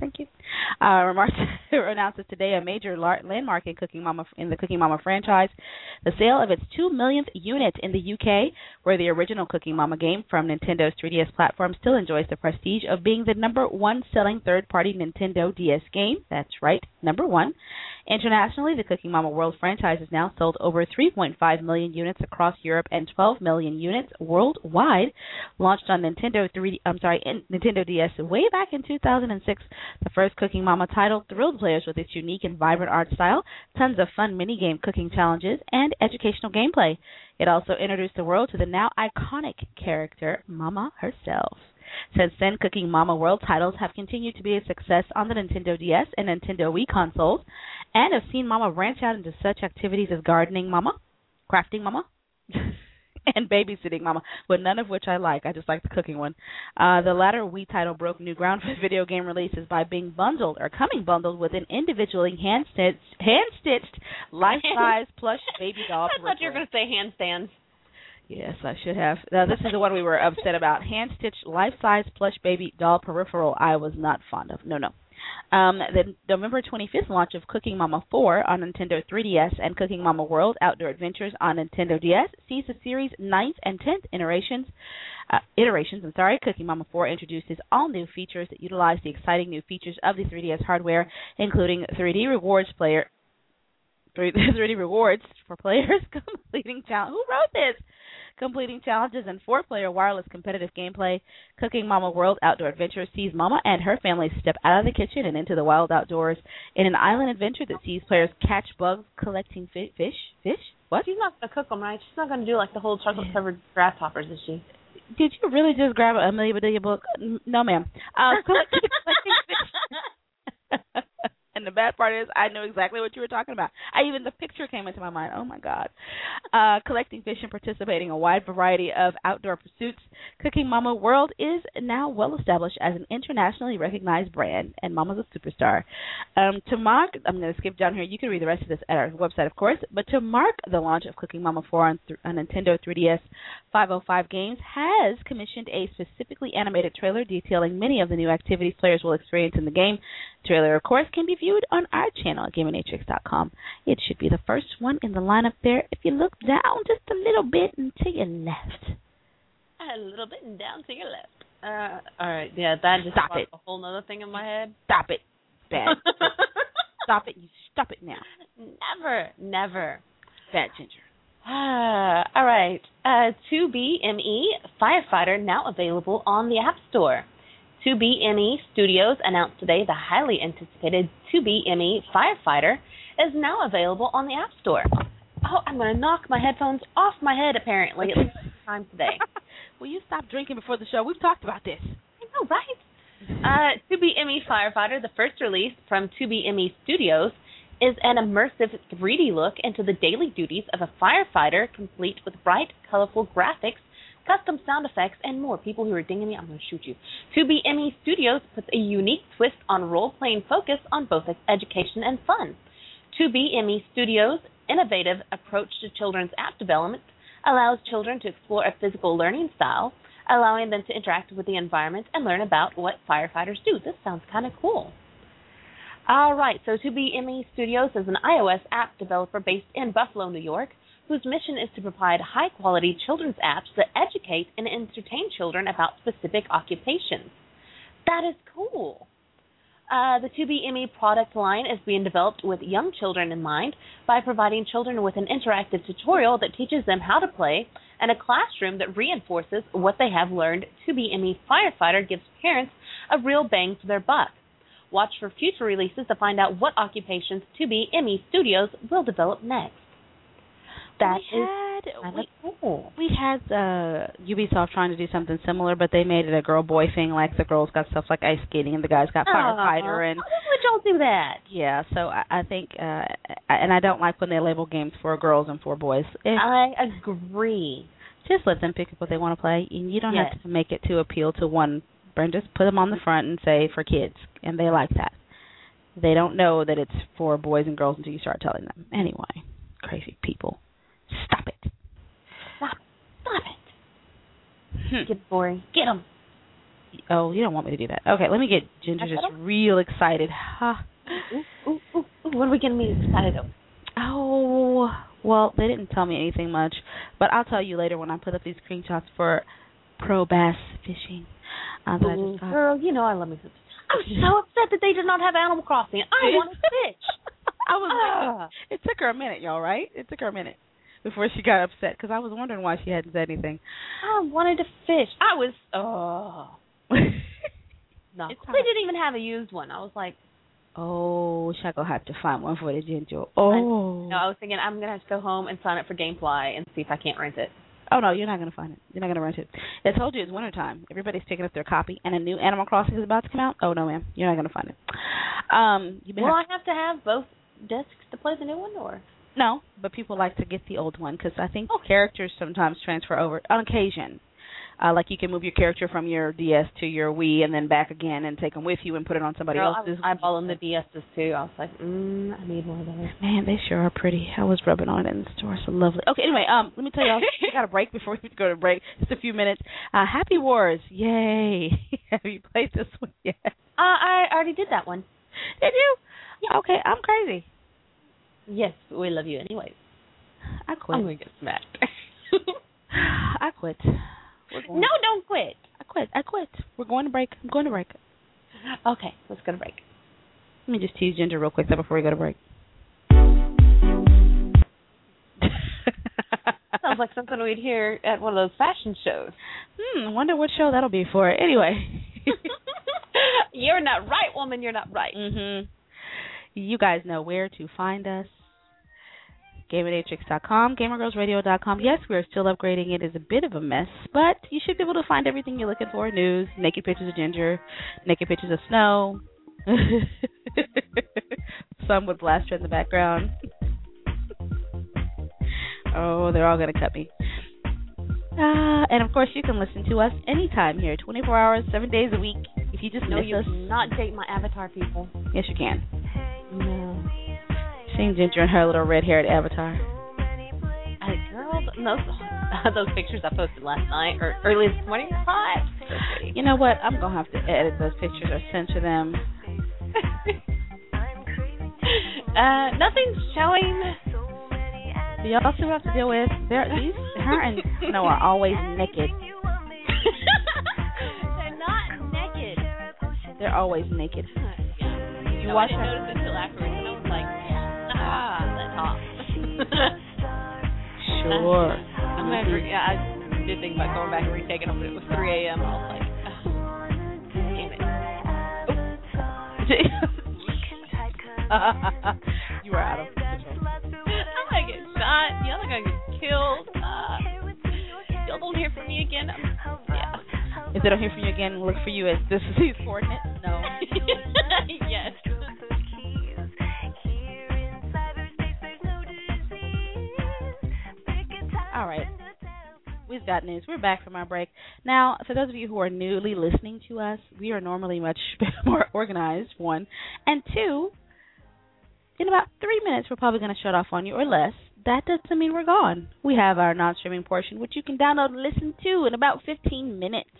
Remarks announces today a major landmark in the Cooking Mama franchise, the sale of its 2 millionth unit in the UK, where the original Cooking Mama game from Nintendo's 3DS platform still enjoys the prestige of being the number one selling third-party Nintendo DS game. That's right, number one. Internationally, the Cooking Mama World franchise has now sold over 3.5 million units across Europe and 12 million units worldwide. Launched on Nintendo DS way back in 2006, the first Cooking Mama title thrilled players with its unique and vibrant art style, tons of fun minigame cooking challenges, and educational gameplay. It also introduced the world to the now iconic character, Mama herself. Since then, Cooking Mama World titles have continued to be a success on the Nintendo DS and Nintendo Wii consoles, and have seen Mama branch out into such activities as gardening Mama, crafting Mama, and babysitting Mama, but none of which I like. I just like the cooking one. The latter Wii title broke new ground for video game releases by being coming bundled with an individually hand-stitched life-size plush baby doll. I thought you were going to say handstands. Yes, I should have. This is the one we were upset about. Hand-stitched life-size plush baby doll peripheral I was not fond of. No. The November 25th launch of Cooking Mama 4 on Nintendo 3DS and Cooking Mama World Outdoor Adventures on Nintendo DS sees the series' 9th and 10th iterations. Cooking Mama 4 introduces all new features that utilize the exciting new features of the 3DS hardware, including 3D rewards for players completing challenges. Who wrote this? Completing challenges and 4-player wireless competitive gameplay. Cooking Mama World Outdoor Adventure sees Mama and her family step out of the kitchen and into the wild outdoors in an island adventure that sees players catch bugs, collecting fish. What? She's not going to cook them, right? She's not going to do like the whole chocolate-covered grasshoppers, is she? Did you really just grab a Amelia Bedelia book? No, ma'am. Collecting fish. And the bad part is, I know exactly what you were talking about. Even the picture came into my mind. Oh, my God. Collecting fish and participating in a wide variety of outdoor pursuits, Cooking Mama World is now well established as an internationally recognized brand, and Mama's a superstar. To mark, I'm going to skip down here. You can read the rest of this at our website, of course. But to mark the launch of Cooking Mama 4 on Nintendo 3DS, 505 Games has commissioned a specifically animated trailer detailing many of the new activities players will experience in the game. The trailer, of course, can be viewed on our channel at GameAnatrix.com. It should be the first one in the lineup there. If you look down just a little bit and to your left. A little bit and down to your left. All right, yeah, that just Stop it. A whole other thing in my head. Stop it. Bad. Stop it. You stop it now. Never. Bad Ginger. All right. 2BME Firefighter now available on the App Store. 2BME Studios announced today the highly anticipated 2BME Firefighter is now available on the App Store. Oh, I'm going to knock my headphones off my head, apparently, at least one time today. Will you stop drinking before the show? We've talked about this. I know, right? 2BME Firefighter, the first release from 2BME Studios, is an immersive 3D look into the daily duties of a firefighter, complete with bright, colorful graphics, custom sound effects, and more. People who are dinging me, I'm going to shoot you. 2BME Studios puts a unique twist on role-playing focus on both education and fun. 2BME Studios' innovative approach to children's app development allows children to explore a physical learning style, allowing them to interact with the environment and learn about what firefighters do. This sounds kind of cool. All right, so 2BME Studios is an iOS app developer based in Buffalo, New York, whose mission is to provide high-quality children's apps that educate and entertain children about specific occupations. That is cool. The 2BME product line is being developed with young children in mind by providing children with an interactive tutorial that teaches them how to play and a classroom that reinforces what they have learned. 2BME Firefighter gives parents a real bang for their buck. Watch for future releases to find out what occupations 2BME Studios will develop next. That is kind of cool. We had Ubisoft trying to do something similar, but they made it a girl-boy thing. Like the girls got stuff like ice skating, and the guys got firefighter. And why would y'all do that? Yeah, so I think, and I don't like when they label games for girls and for boys. I agree. Just let them pick up what they want to play, and you don't have to make it to appeal to one brand. Just put them on the front and say for kids, and they like that. They don't know that it's for boys and girls until you start telling them. Anyway, crazy people. Stop it. Stop it. Get Bori. Get him. Oh, you don't want me to do that. Okay, let me get Ginger just real excited. Huh. Ooh. What are we getting me excited over? Oh, well, they didn't tell me anything much, but I'll tell you later when I put up these screenshots for pro bass fishing. Girl, you know I love me some. I'm so upset that they did not have Animal Crossing. I want to fish. I was. It took her a minute, y'all, right? It took her a minute before she got upset because I was wondering why she hadn't said anything. I wanted to fish. I was. No, they didn't even have a used one. I was like, oh, she's gonna have to find one for the Ginger. Oh. I was thinking I'm gonna have to go home and sign up for GameFly and see if I can't rent it. Oh, no, you're not going to find it. You're not going to rent it. I told you it's wintertime. Everybody's picking up their copy, and a new Animal Crossing is about to come out. Oh, no, ma'am. You're not going to find it. I have to have both discs to play the new one, or? No, but people like to get the old one because I think characters sometimes transfer over on occasion. Like you can move your character from your DS to your Wii and then back again and take them with you and put it on somebody else's. I bought them the DSs too. I was like, I need one of those. Man, they sure are pretty. I was rubbing on it in the store. So lovely. Okay, anyway, let me tell y'all, we got a break before we go to break. Just a few minutes. Happy Wars. Yay. Have you played this one yet? I already did that one. Did you? Yeah. Okay, I'm crazy. Yes, we love you anyways. I quit. I'm going to get smacked. I quit. No, don't quit. I quit. We're going to break. I'm going to break. Okay, let's go to break. Let me just tease Ginger real quick though before we go to break. Sounds like something we'd hear at one of those fashion shows. I wonder what show that'll be for. Anyway. You're not right, woman. You're not right. Mm-hmm. You guys know where to find us. GamerNatrix.com, GamerGirlsRadio.com. Yes, we're still upgrading it. It's a bit of a mess, but you should be able to find everything you're looking for. News, naked pictures of Ginger, naked pictures of snow. Some with blaster in the background. Oh, they're all going to cut me. And, of course, you can listen to us anytime here, 24 hours, 7 days a week. If you just miss us. Not date my avatar, people. Yes, you can. No. Seeing Ginger and her little red-haired avatar. Girl, those pictures I posted last night or early this morning are hot. You know what? I'm going to have to edit those pictures or censor them. Nothing's showing. Do y'all see what I have to deal with? Her and Snow are always naked. They're not naked. They're always naked. You watch I didn't notice it until afterwards, and I was like, that's hot. Sure. I did think about going back and retaking them, but it was 3 a.m. I was like, damn it. You were out of control. I'm going to get shot. The other guy gets killed. Y'all don't hear from me again. If they don't hear from you again, look for you as this is these coordinates. No. Yes. All right. We've got news. We're back from our break. Now, for those of you who are newly listening to us, we are normally much more organized, one. And two, in about 3 minutes, we're probably going to shut off on you or less. That doesn't mean we're gone. We have our non-streaming portion, which you can download and listen to in about 15 minutes.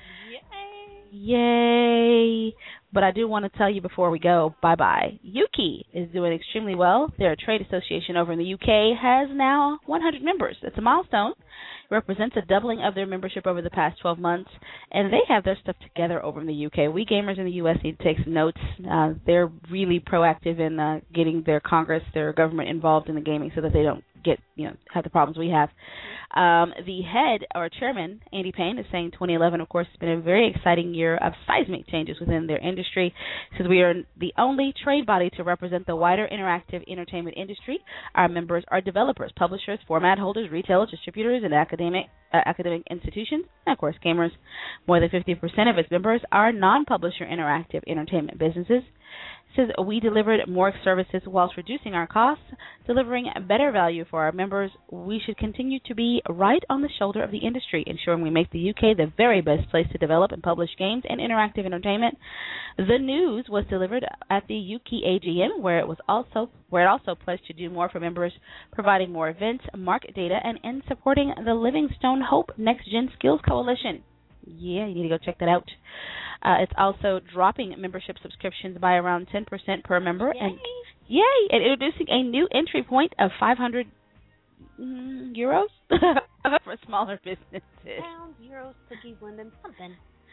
Yay! But I do want to tell you before we go, bye-bye. Yuki is doing extremely well. Their trade association over in the UK has now 100 members. It's a milestone. It represents a doubling of their membership over the past 12 months, and they have their stuff together over in the UK. We gamers in the US need to take some notes. They're really proactive in getting their Congress, their government involved in the gaming so that they don't have the problems we have. The head or chairman, Andy Payne, is saying 2011, of course, has been a very exciting year of seismic changes within their industry. Says we are the only trade body to represent the wider interactive entertainment industry. Our members are developers, publishers, format holders, retailers, distributors, and academic institutions, and, of course, gamers. More than 50% of its members are non-publisher interactive entertainment businesses. Says we delivered more services whilst reducing our costs, delivering better value for our members. We should continue to be right on the shoulder of the industry, ensuring we make the UK the very best place to develop and publish games and interactive entertainment. The news was delivered at the UK AGM, where it also pledged to do more for members, providing more events, market data, and in supporting the Livingstone Hope Next Gen Skills Coalition. Yeah, you need to go check that out. It's also dropping membership subscriptions by around 10% per member. Yay. And introducing a new entry point of 500 euros for smaller businesses. Pounds, euros, cookies, Linden, something.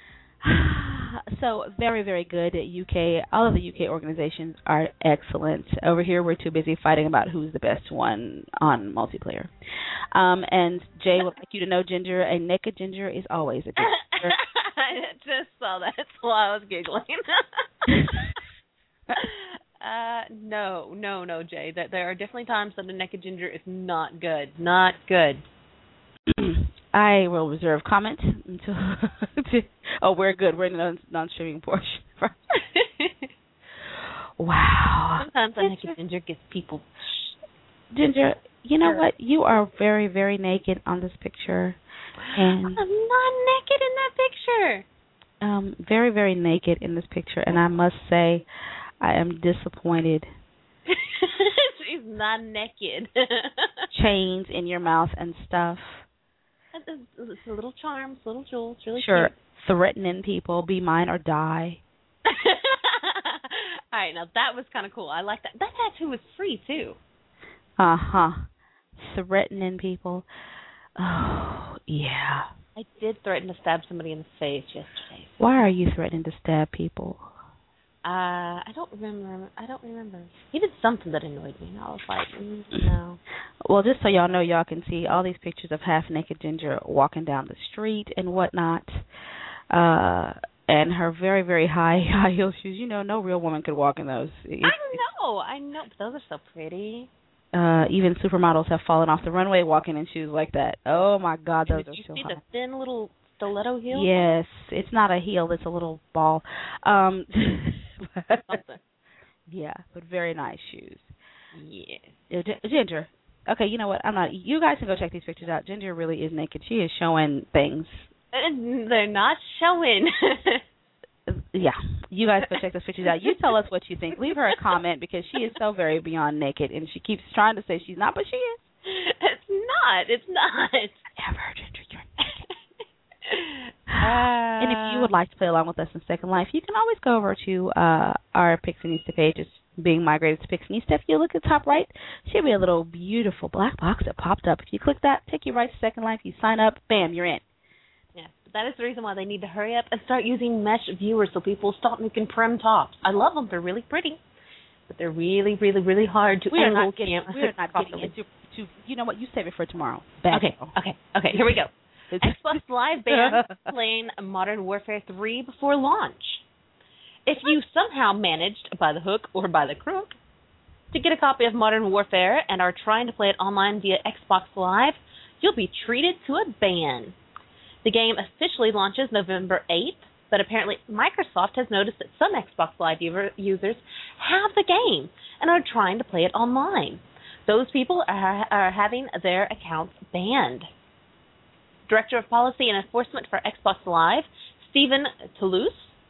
So very, very good. UK, all of the UK organizations are excellent. Over here, we're too busy fighting about who's the best one on multiplayer. And Jay would like you to know, Ginger, a naked Ginger is always a good Ginger. I just saw that while I was giggling. No, Jay. That there are definitely times that a naked Ginger is not good. Not good. I will reserve comment until. We're good. We're in the non-streaming portion. Wow. Sometimes a naked Ginger gets people. Ginger, you know what? You are very, very naked on this picture, and I'm not naked in that picture. Very, very naked in this picture, and I must say, I am disappointed. She's not naked. Chains in your mouth and stuff. It's a little charms, little jewels, really sure. cute. Threatening people, be mine or die. All right, now that was kind of cool. I like that. That tattoo was free, too. Uh-huh. Threatening people. Oh, yeah. I did threaten to stab somebody in the face yesterday. Why are you threatening to stab people? I don't remember. He did something that annoyed me, and I was like, no. Well, just so y'all know, y'all can see all these pictures of half-naked Ginger walking down the street and whatnot, and her very, very high heel shoes. You know, no real woman could walk in those. I know, but those are so pretty. Even supermodels have fallen off the runway walking in shoes like that. Oh, my God, those are so high. Did you see the thin little stiletto heel? Yes, it's not a heel, it's a little ball. Yeah, but very nice shoes. Yeah. Ginger. Okay, you know what? You guys can go check these pictures out. Ginger really is naked. She is showing things. They're not showing. Yeah, you guys go check those pictures out. You tell us what you think. Leave her a comment because she is so very beyond naked, and she keeps trying to say she's not, but she is. It's not. Ever, Ginger, you're naked. And if you would like to play along with us in Second Life, you can always go over to our Pixinista page. It's being migrated to Pixinista. If you look at the top right, should be a little beautiful black box that popped up. If you click that, take you right to Second Life. You sign up, bam, you're in. Yes, that is the reason why they need to hurry up and start using mesh viewers so people stop making prim tops. I love them; they're really pretty, but they're really, really, really hard to. We are not getting into. You know what? You save it for tomorrow. Okay. Here we go. Xbox Live banned playing Modern Warfare 3 before launch. If you somehow managed, by the hook or by the crook, to get a copy of Modern Warfare and are trying to play it online via Xbox Live, you'll be treated to a ban. The game officially launches November 8th, but apparently Microsoft has noticed that some Xbox Live users have the game and are trying to play it online. Those people are having their accounts banned. Director of Policy and Enforcement for Xbox Live, Stephen Toulouse,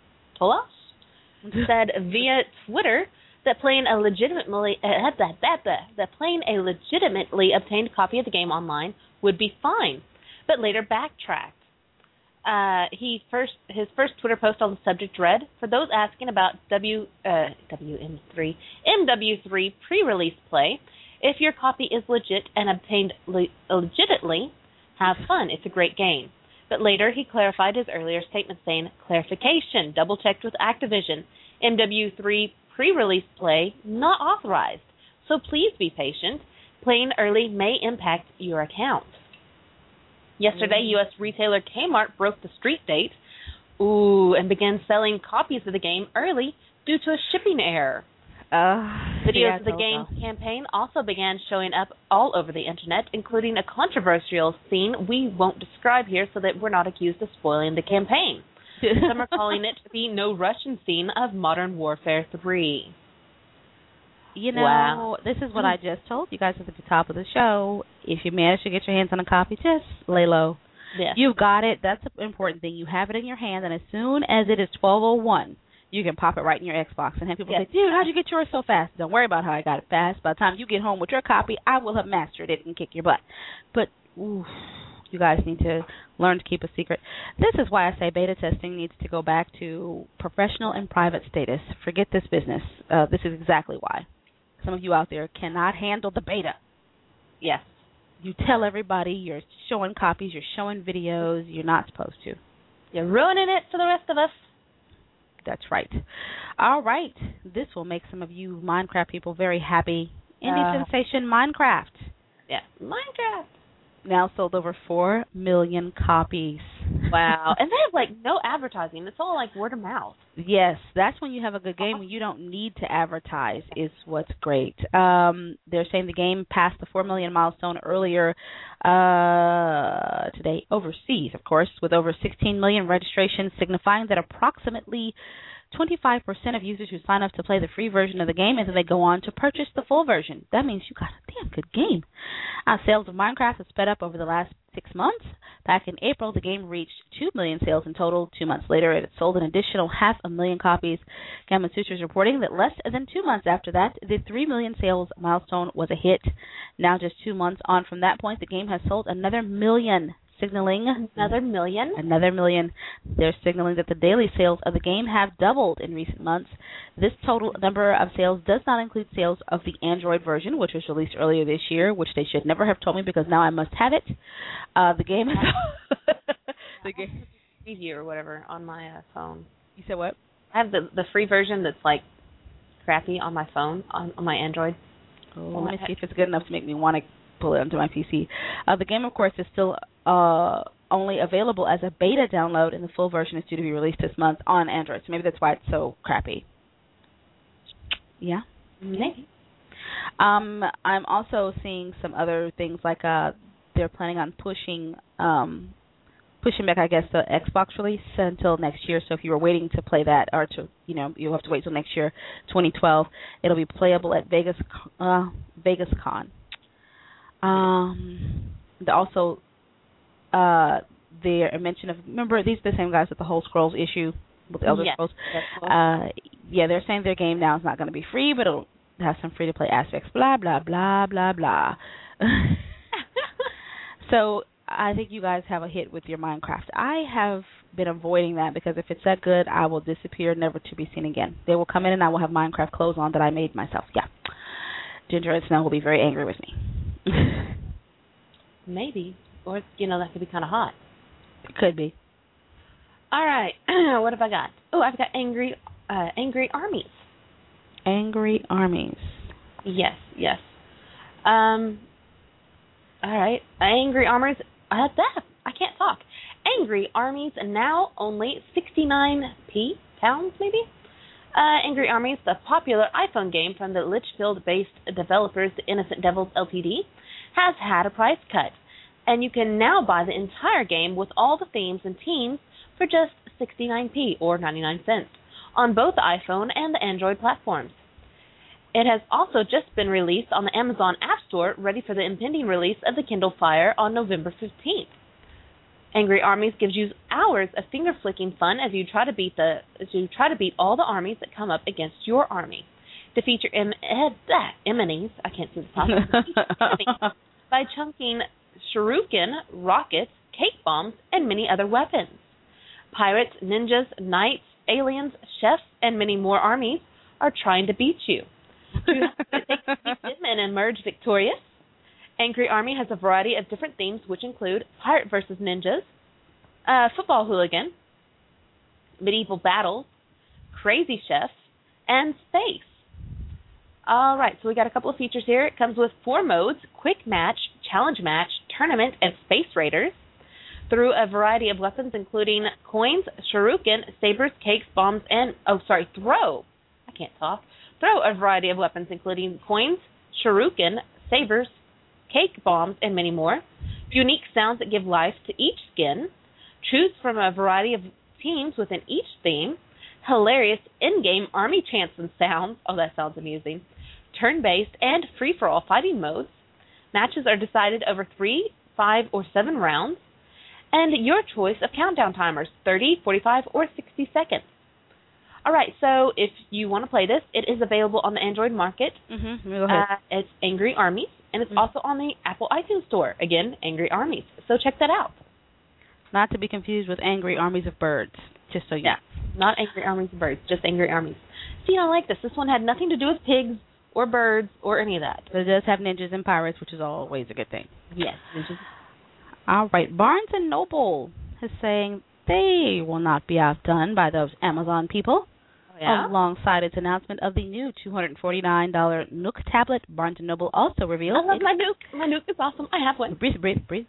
said via Twitter that playing a legitimately obtained copy of the game online would be fine, but later backtracked. His first Twitter post on the subject read, "For those asking about MW3 pre-release play, if your copy is legit and obtained legitimately, have fun. It's a great game." But later he clarified his earlier statement saying, "Clarification, double-checked with Activision. MW3 pre-release play not authorized. So please be patient. Playing early may impact your account." Yesterday, U.S. retailer Kmart broke the street date and began selling copies of the game early due to a shipping error. Videos of the game's campaign also began showing up all over the internet, including a controversial scene we won't describe here so that we're not accused of spoiling the campaign. Some are calling it the No Russian scene of Modern Warfare 3. You know, wow. This is what I just told you guys at the top of the show. If you manage to get your hands on a copy, just lay low. Yes. You've got it. That's the important thing. You have it in your hand, and as soon as it is 12:01, you can pop it right in your Xbox and have people say, "Dude, how'd you get yours so fast?" Don't worry about how I got it fast. By the time you get home with your copy, I will have mastered it and kick your butt. But, You guys need to learn to keep a secret. This is why I say beta testing needs to go back to professional and private status. Forget this business. This is exactly why. Some of you out there cannot handle the beta. Yes. You tell everybody you're showing copies, you're showing videos. You're not supposed to. You're ruining it for the rest of us. That's right. All right. This will make some of you Minecraft people very happy. Indie sensation Minecraft. Yeah, Minecraft. Now sold over 4 million copies. Wow. And they have, like, no advertising. It's all, like, word of mouth. Yes, that's when you have a good game, when you don't need to advertise, is what's great. They're saying the game passed the 4 million milestone earlier today, overseas, of course, with over 16 million registrations, signifying that approximately 25% of users who sign up to play the free version of the game and then they go on to purchase the full version. That means you got a damn good game. Sales of Minecraft have sped up over the last 6 months. Back in April, the game reached 2 million sales in total. 2 months later, it sold an additional 500,000 copies. Gamasutra is reporting that less than 2 months after that, the 3 million sales milestone was a hit. Now, just 2 months on from that point, the game has sold another million, signaling Another million? Another million. They're signaling that the daily sales of the game have doubled in recent months. This total number of sales does not include sales of the Android version, which was released earlier this year, which they should never have told me because now I must have it. The game is... the game. Preview or whatever on my phone. You said what? I have the free version that's, like, crappy on my phone, on my Android. Oh, let me see if it's good enough to make me want to pull it onto my PC. The game, of course, is still only available as a beta download, and the full version is due to be released this month on Android. So maybe that's why it's so crappy. Yeah? Maybe. I'm also seeing some other things like they're planning on pushing back, I guess, the Xbox release until next year. So if you were waiting to play that, or to, you'll have to wait till next year, 2012. It'll be playable at Vegas Con. Also, there a mention of, remember, these are the same guys with the whole Scrolls issue with the Elder Scrolls. Yeah, they're saying their game now is not going to be free, but it'll have some free-to-play aspects. Blah blah blah blah blah. So I think you guys have a hit with your Minecraft. I have been avoiding that because if it's that good, I will disappear, never to be seen again. They will come in and I will have Minecraft clothes on that I made myself. Yeah. Ginger and Snow will be very angry with me. Maybe. Or, that could be kind of hot. It could be. All right. What have I got? Oh, I've got Angry Armies. Angry Armies. Yes. All right. Angry Armies. I can't talk. Angry Armies, now only 69p pounds, maybe? Angry Armies, the popular iPhone game from the Litchfield-based developers, the Innocent Devils Ltd., has had a price cut, and you can now buy the entire game with all the themes and teams for just 69p or 99 cents on both the iPhone and the Android platforms. It has also just been released on the Amazon App Store, ready for the impending release of the Kindle Fire on November 15th. Angry Armies gives you hours of finger-flicking fun as you try to beat all the armies that come up against your army. Defeat your enemies, I can't see the top, by chunking shuriken, rockets, cake bombs, and many other weapons. Pirates, ninjas, knights, aliens, chefs, and many more armies are trying to beat you. You have to take them and emerge victorious. Angry Army has a variety of different themes, which include pirate versus ninjas, football hooligan, medieval battles, crazy chefs, and space. All right, so we got a couple of features here. It comes with 4 modes: quick match, challenge match, tournament, and space raiders. Through a variety of weapons, including coins, shuriken, sabers, cakes, bombs, and throw a variety of weapons, including coins, shuriken, sabers, cake bombs, and many more. Unique sounds that give life to each skin. Choose from a variety of teams within each theme. Hilarious in-game army chants and sounds. Oh, that sounds amusing. Turn-based and free-for-all fighting modes. Matches are decided over 3, 5, or 7 rounds. And your choice of countdown timers, 30, 45, or 60 seconds. All right, so if you want to play this, it is available on the Android market. Go ahead. It's Angry Armies, And it's also on the Apple iTunes Store. Again, Angry Armies. So check that out. Not to be confused with Angry Armies of Birds, just so you know. Not Angry Armies of Birds, just Angry Armies. See, I like this. This one had nothing to do with pigs or birds or any of that. But it does have ninjas and pirates, which is always a good thing. Yes. Ninjas. All right. Barnes & Noble is saying they will not be outdone by those Amazon people. Oh, yeah? Alongside its announcement of the new $249 Nook tablet, Barnes & Noble also revealed... I love my Nook. My Nook is awesome. I have one. Breathe. Breathe.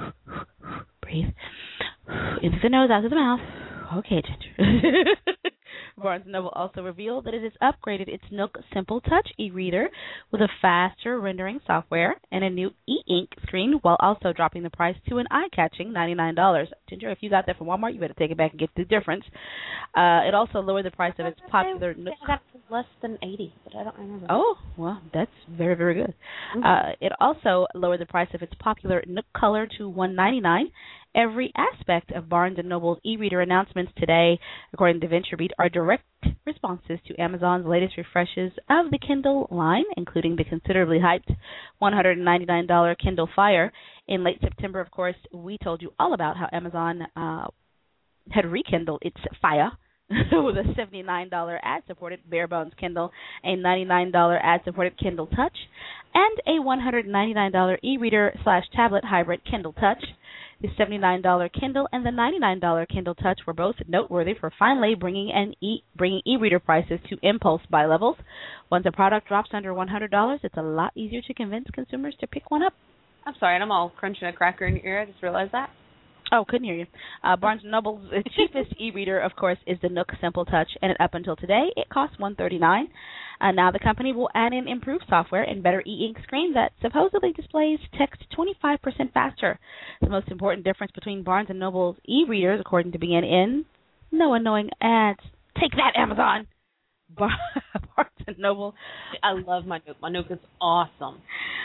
Into the nose, out of the mouth. Okay, Ginger. Barnes & Noble also revealed that it has upgraded its Nook Simple Touch e-reader with a faster rendering software and a new e-ink screen, while also dropping the price to an eye-catching $99. Ginger, if you got that from Walmart, you better take it back and get the difference. It also lowered the price of its popular Nook. I got it for less than $80, but I don't remember. Oh, well, that's very, very good. It also lowered the price of its popular Nook Color to $199. Every aspect of Barnes & Noble's e-reader announcements today, according to VentureBeat, are direct responses to Amazon's latest refreshes of the Kindle line, including the considerably hyped $199 Kindle Fire. In late September, of course, we told you all about how Amazon had rekindled its Fire with a $79 ad-supported bare-bones Kindle, a $99 ad-supported Kindle Touch, and a $199 e-reader/tablet hybrid Kindle Touch. The $79 Kindle and the $99 Kindle Touch were both noteworthy for finally bringing e-reader prices to impulse buy levels. Once a product drops under $100, it's a lot easier to convince consumers to pick one up. I'm sorry, and I'm all crunching a cracker in your ear. I just realized that. Oh, couldn't hear you. Barnes & Noble's cheapest e-reader, of course, is the Nook Simple Touch, and up until today, it costs $139. Now the company will add in improved software and better e-ink screen that supposedly displays text 25% faster. The most important difference between Barnes & Noble's e-readers, according to BNN, no annoying ads. Take that, Amazon! Barnes & Noble. I love my Nook. My Nook is awesome.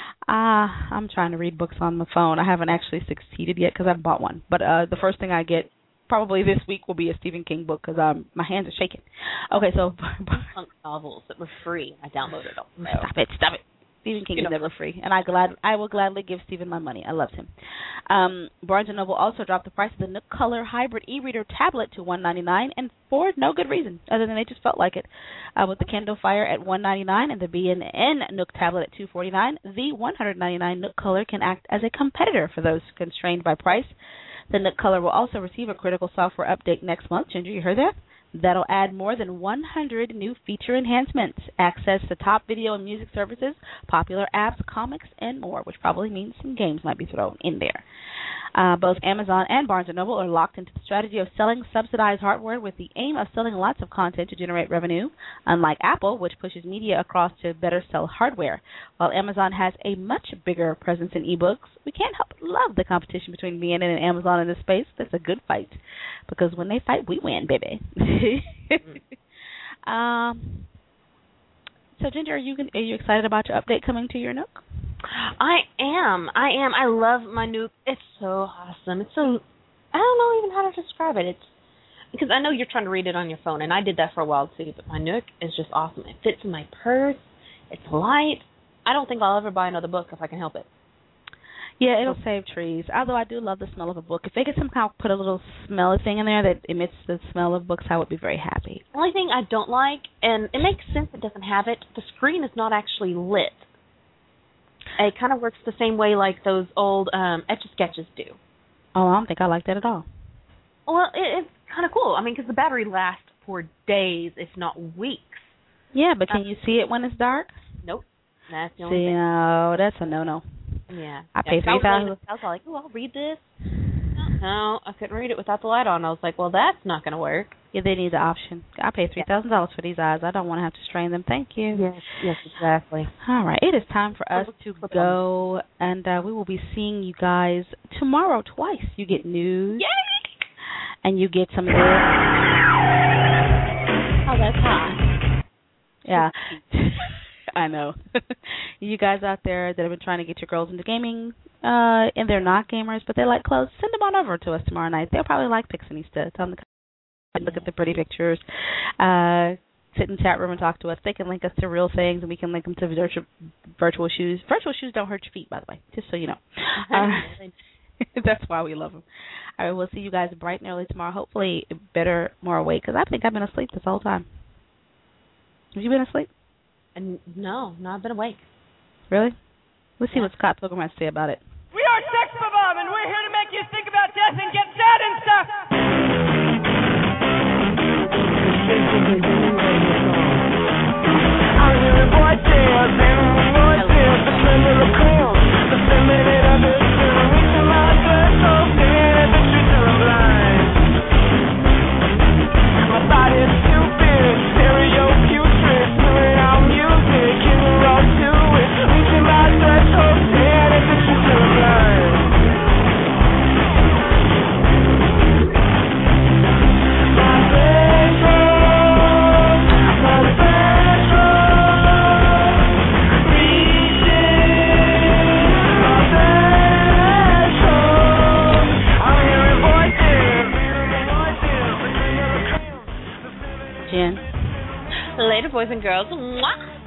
I'm trying to read books on my phone. I haven't actually succeeded yet because I've bought one. But the first thing I get probably this week will be a Stephen King book because my hands are shaking. Okay, so novels that were free. I downloaded them. So. Stop it. Stephen King is never free, and I will gladly give Stephen my money. I loved him. Barnes & Noble also dropped the price of the Nook Color Hybrid e-reader tablet to $199, and for no good reason other than they just felt like it. With the Kindle Fire at $199 and the B&N Nook tablet at $249, the $199 Nook Color can act as a competitor for those constrained by price. The Nook Color will also receive a critical software update next month. Ginger, you heard that? That'll add more than 100 new feature enhancements, access to top video and music services, popular apps, comics, and more, which probably means some games might be thrown in there. Both Amazon and Barnes & Noble are locked into the strategy of selling subsidized hardware with the aim of selling lots of content to generate revenue, unlike Apple, which pushes media across to better sell hardware. While Amazon has a much bigger presence in ebooks, we can't help but love the competition between BNN and Amazon in this space. That's a good fight, because when they fight, we win, baby. So, Ginger, are you excited about your update coming to your Nook? I am. I love my Nook. It's so awesome. It's so, I don't know even how to describe it. It's because I know you're trying to read it on your phone, and I did that for a while too, but my Nook is just awesome. It fits in my purse. It's light. I don't think I'll ever buy another book if I can help it. Yeah, it'll save trees. Although I do love the smell of a book. If they could somehow put a little smelly thing in there that emits the smell of books, I would be very happy. The only thing I don't like, and it makes sense it doesn't have it, the screen is not actually lit. It kind of works the same way like those old Etch-a-Sketches do. Oh, I don't think I like that at all. Well, it's kind of cool. I mean, because the battery lasts for days, if not weeks. Yeah, but can you see it when it's dark? Nope. That's the only thing. No, that's a no-no. Yeah. I pay $3,000. I was like, oh, I'll read this. No, I couldn't read it without the light on. I was like, well, that's not going to work. Yeah, they need the option. I pay $3,000 for these eyes. I don't want to have to strain them. Thank you. Yes, exactly. All right, it is time for us to go, and we will be seeing you guys tomorrow twice. You get news. Yay! And you get some of this. Oh, that's hot. Yeah. I know. You guys out there that have been trying to get your girls into gaming, and they're not gamers, but they like clothes, send them on over to us tomorrow night. They'll probably like Pixie Stuff. Tell them to come and look at the pretty pictures. sit in the chat room and talk to us. They can link us to real things, and we can link them to virtual shoes. Virtual shoes don't hurt your feet, by the way, just so you know. That's why we love them. All right, we'll see you guys bright and early tomorrow. Hopefully better, more awake, because I think I've been asleep this whole time. Have you been asleep? No, I've been awake. Really? Let's see what Scott Pilgrim has to say about it. We are Sex Bomb, and we're here to make you think about death and get sad and stuff. I'm hearing voices and voices, the feminine appeals, the feminine ambition, reaching my threshold, staring at the truth till I'm blind. My body is stupid, stereo putrid, spewing out music, in the raw to it, reaching my threshold, staring at the truth till I'm blind. Jen? Later, boys and girls. Mwah!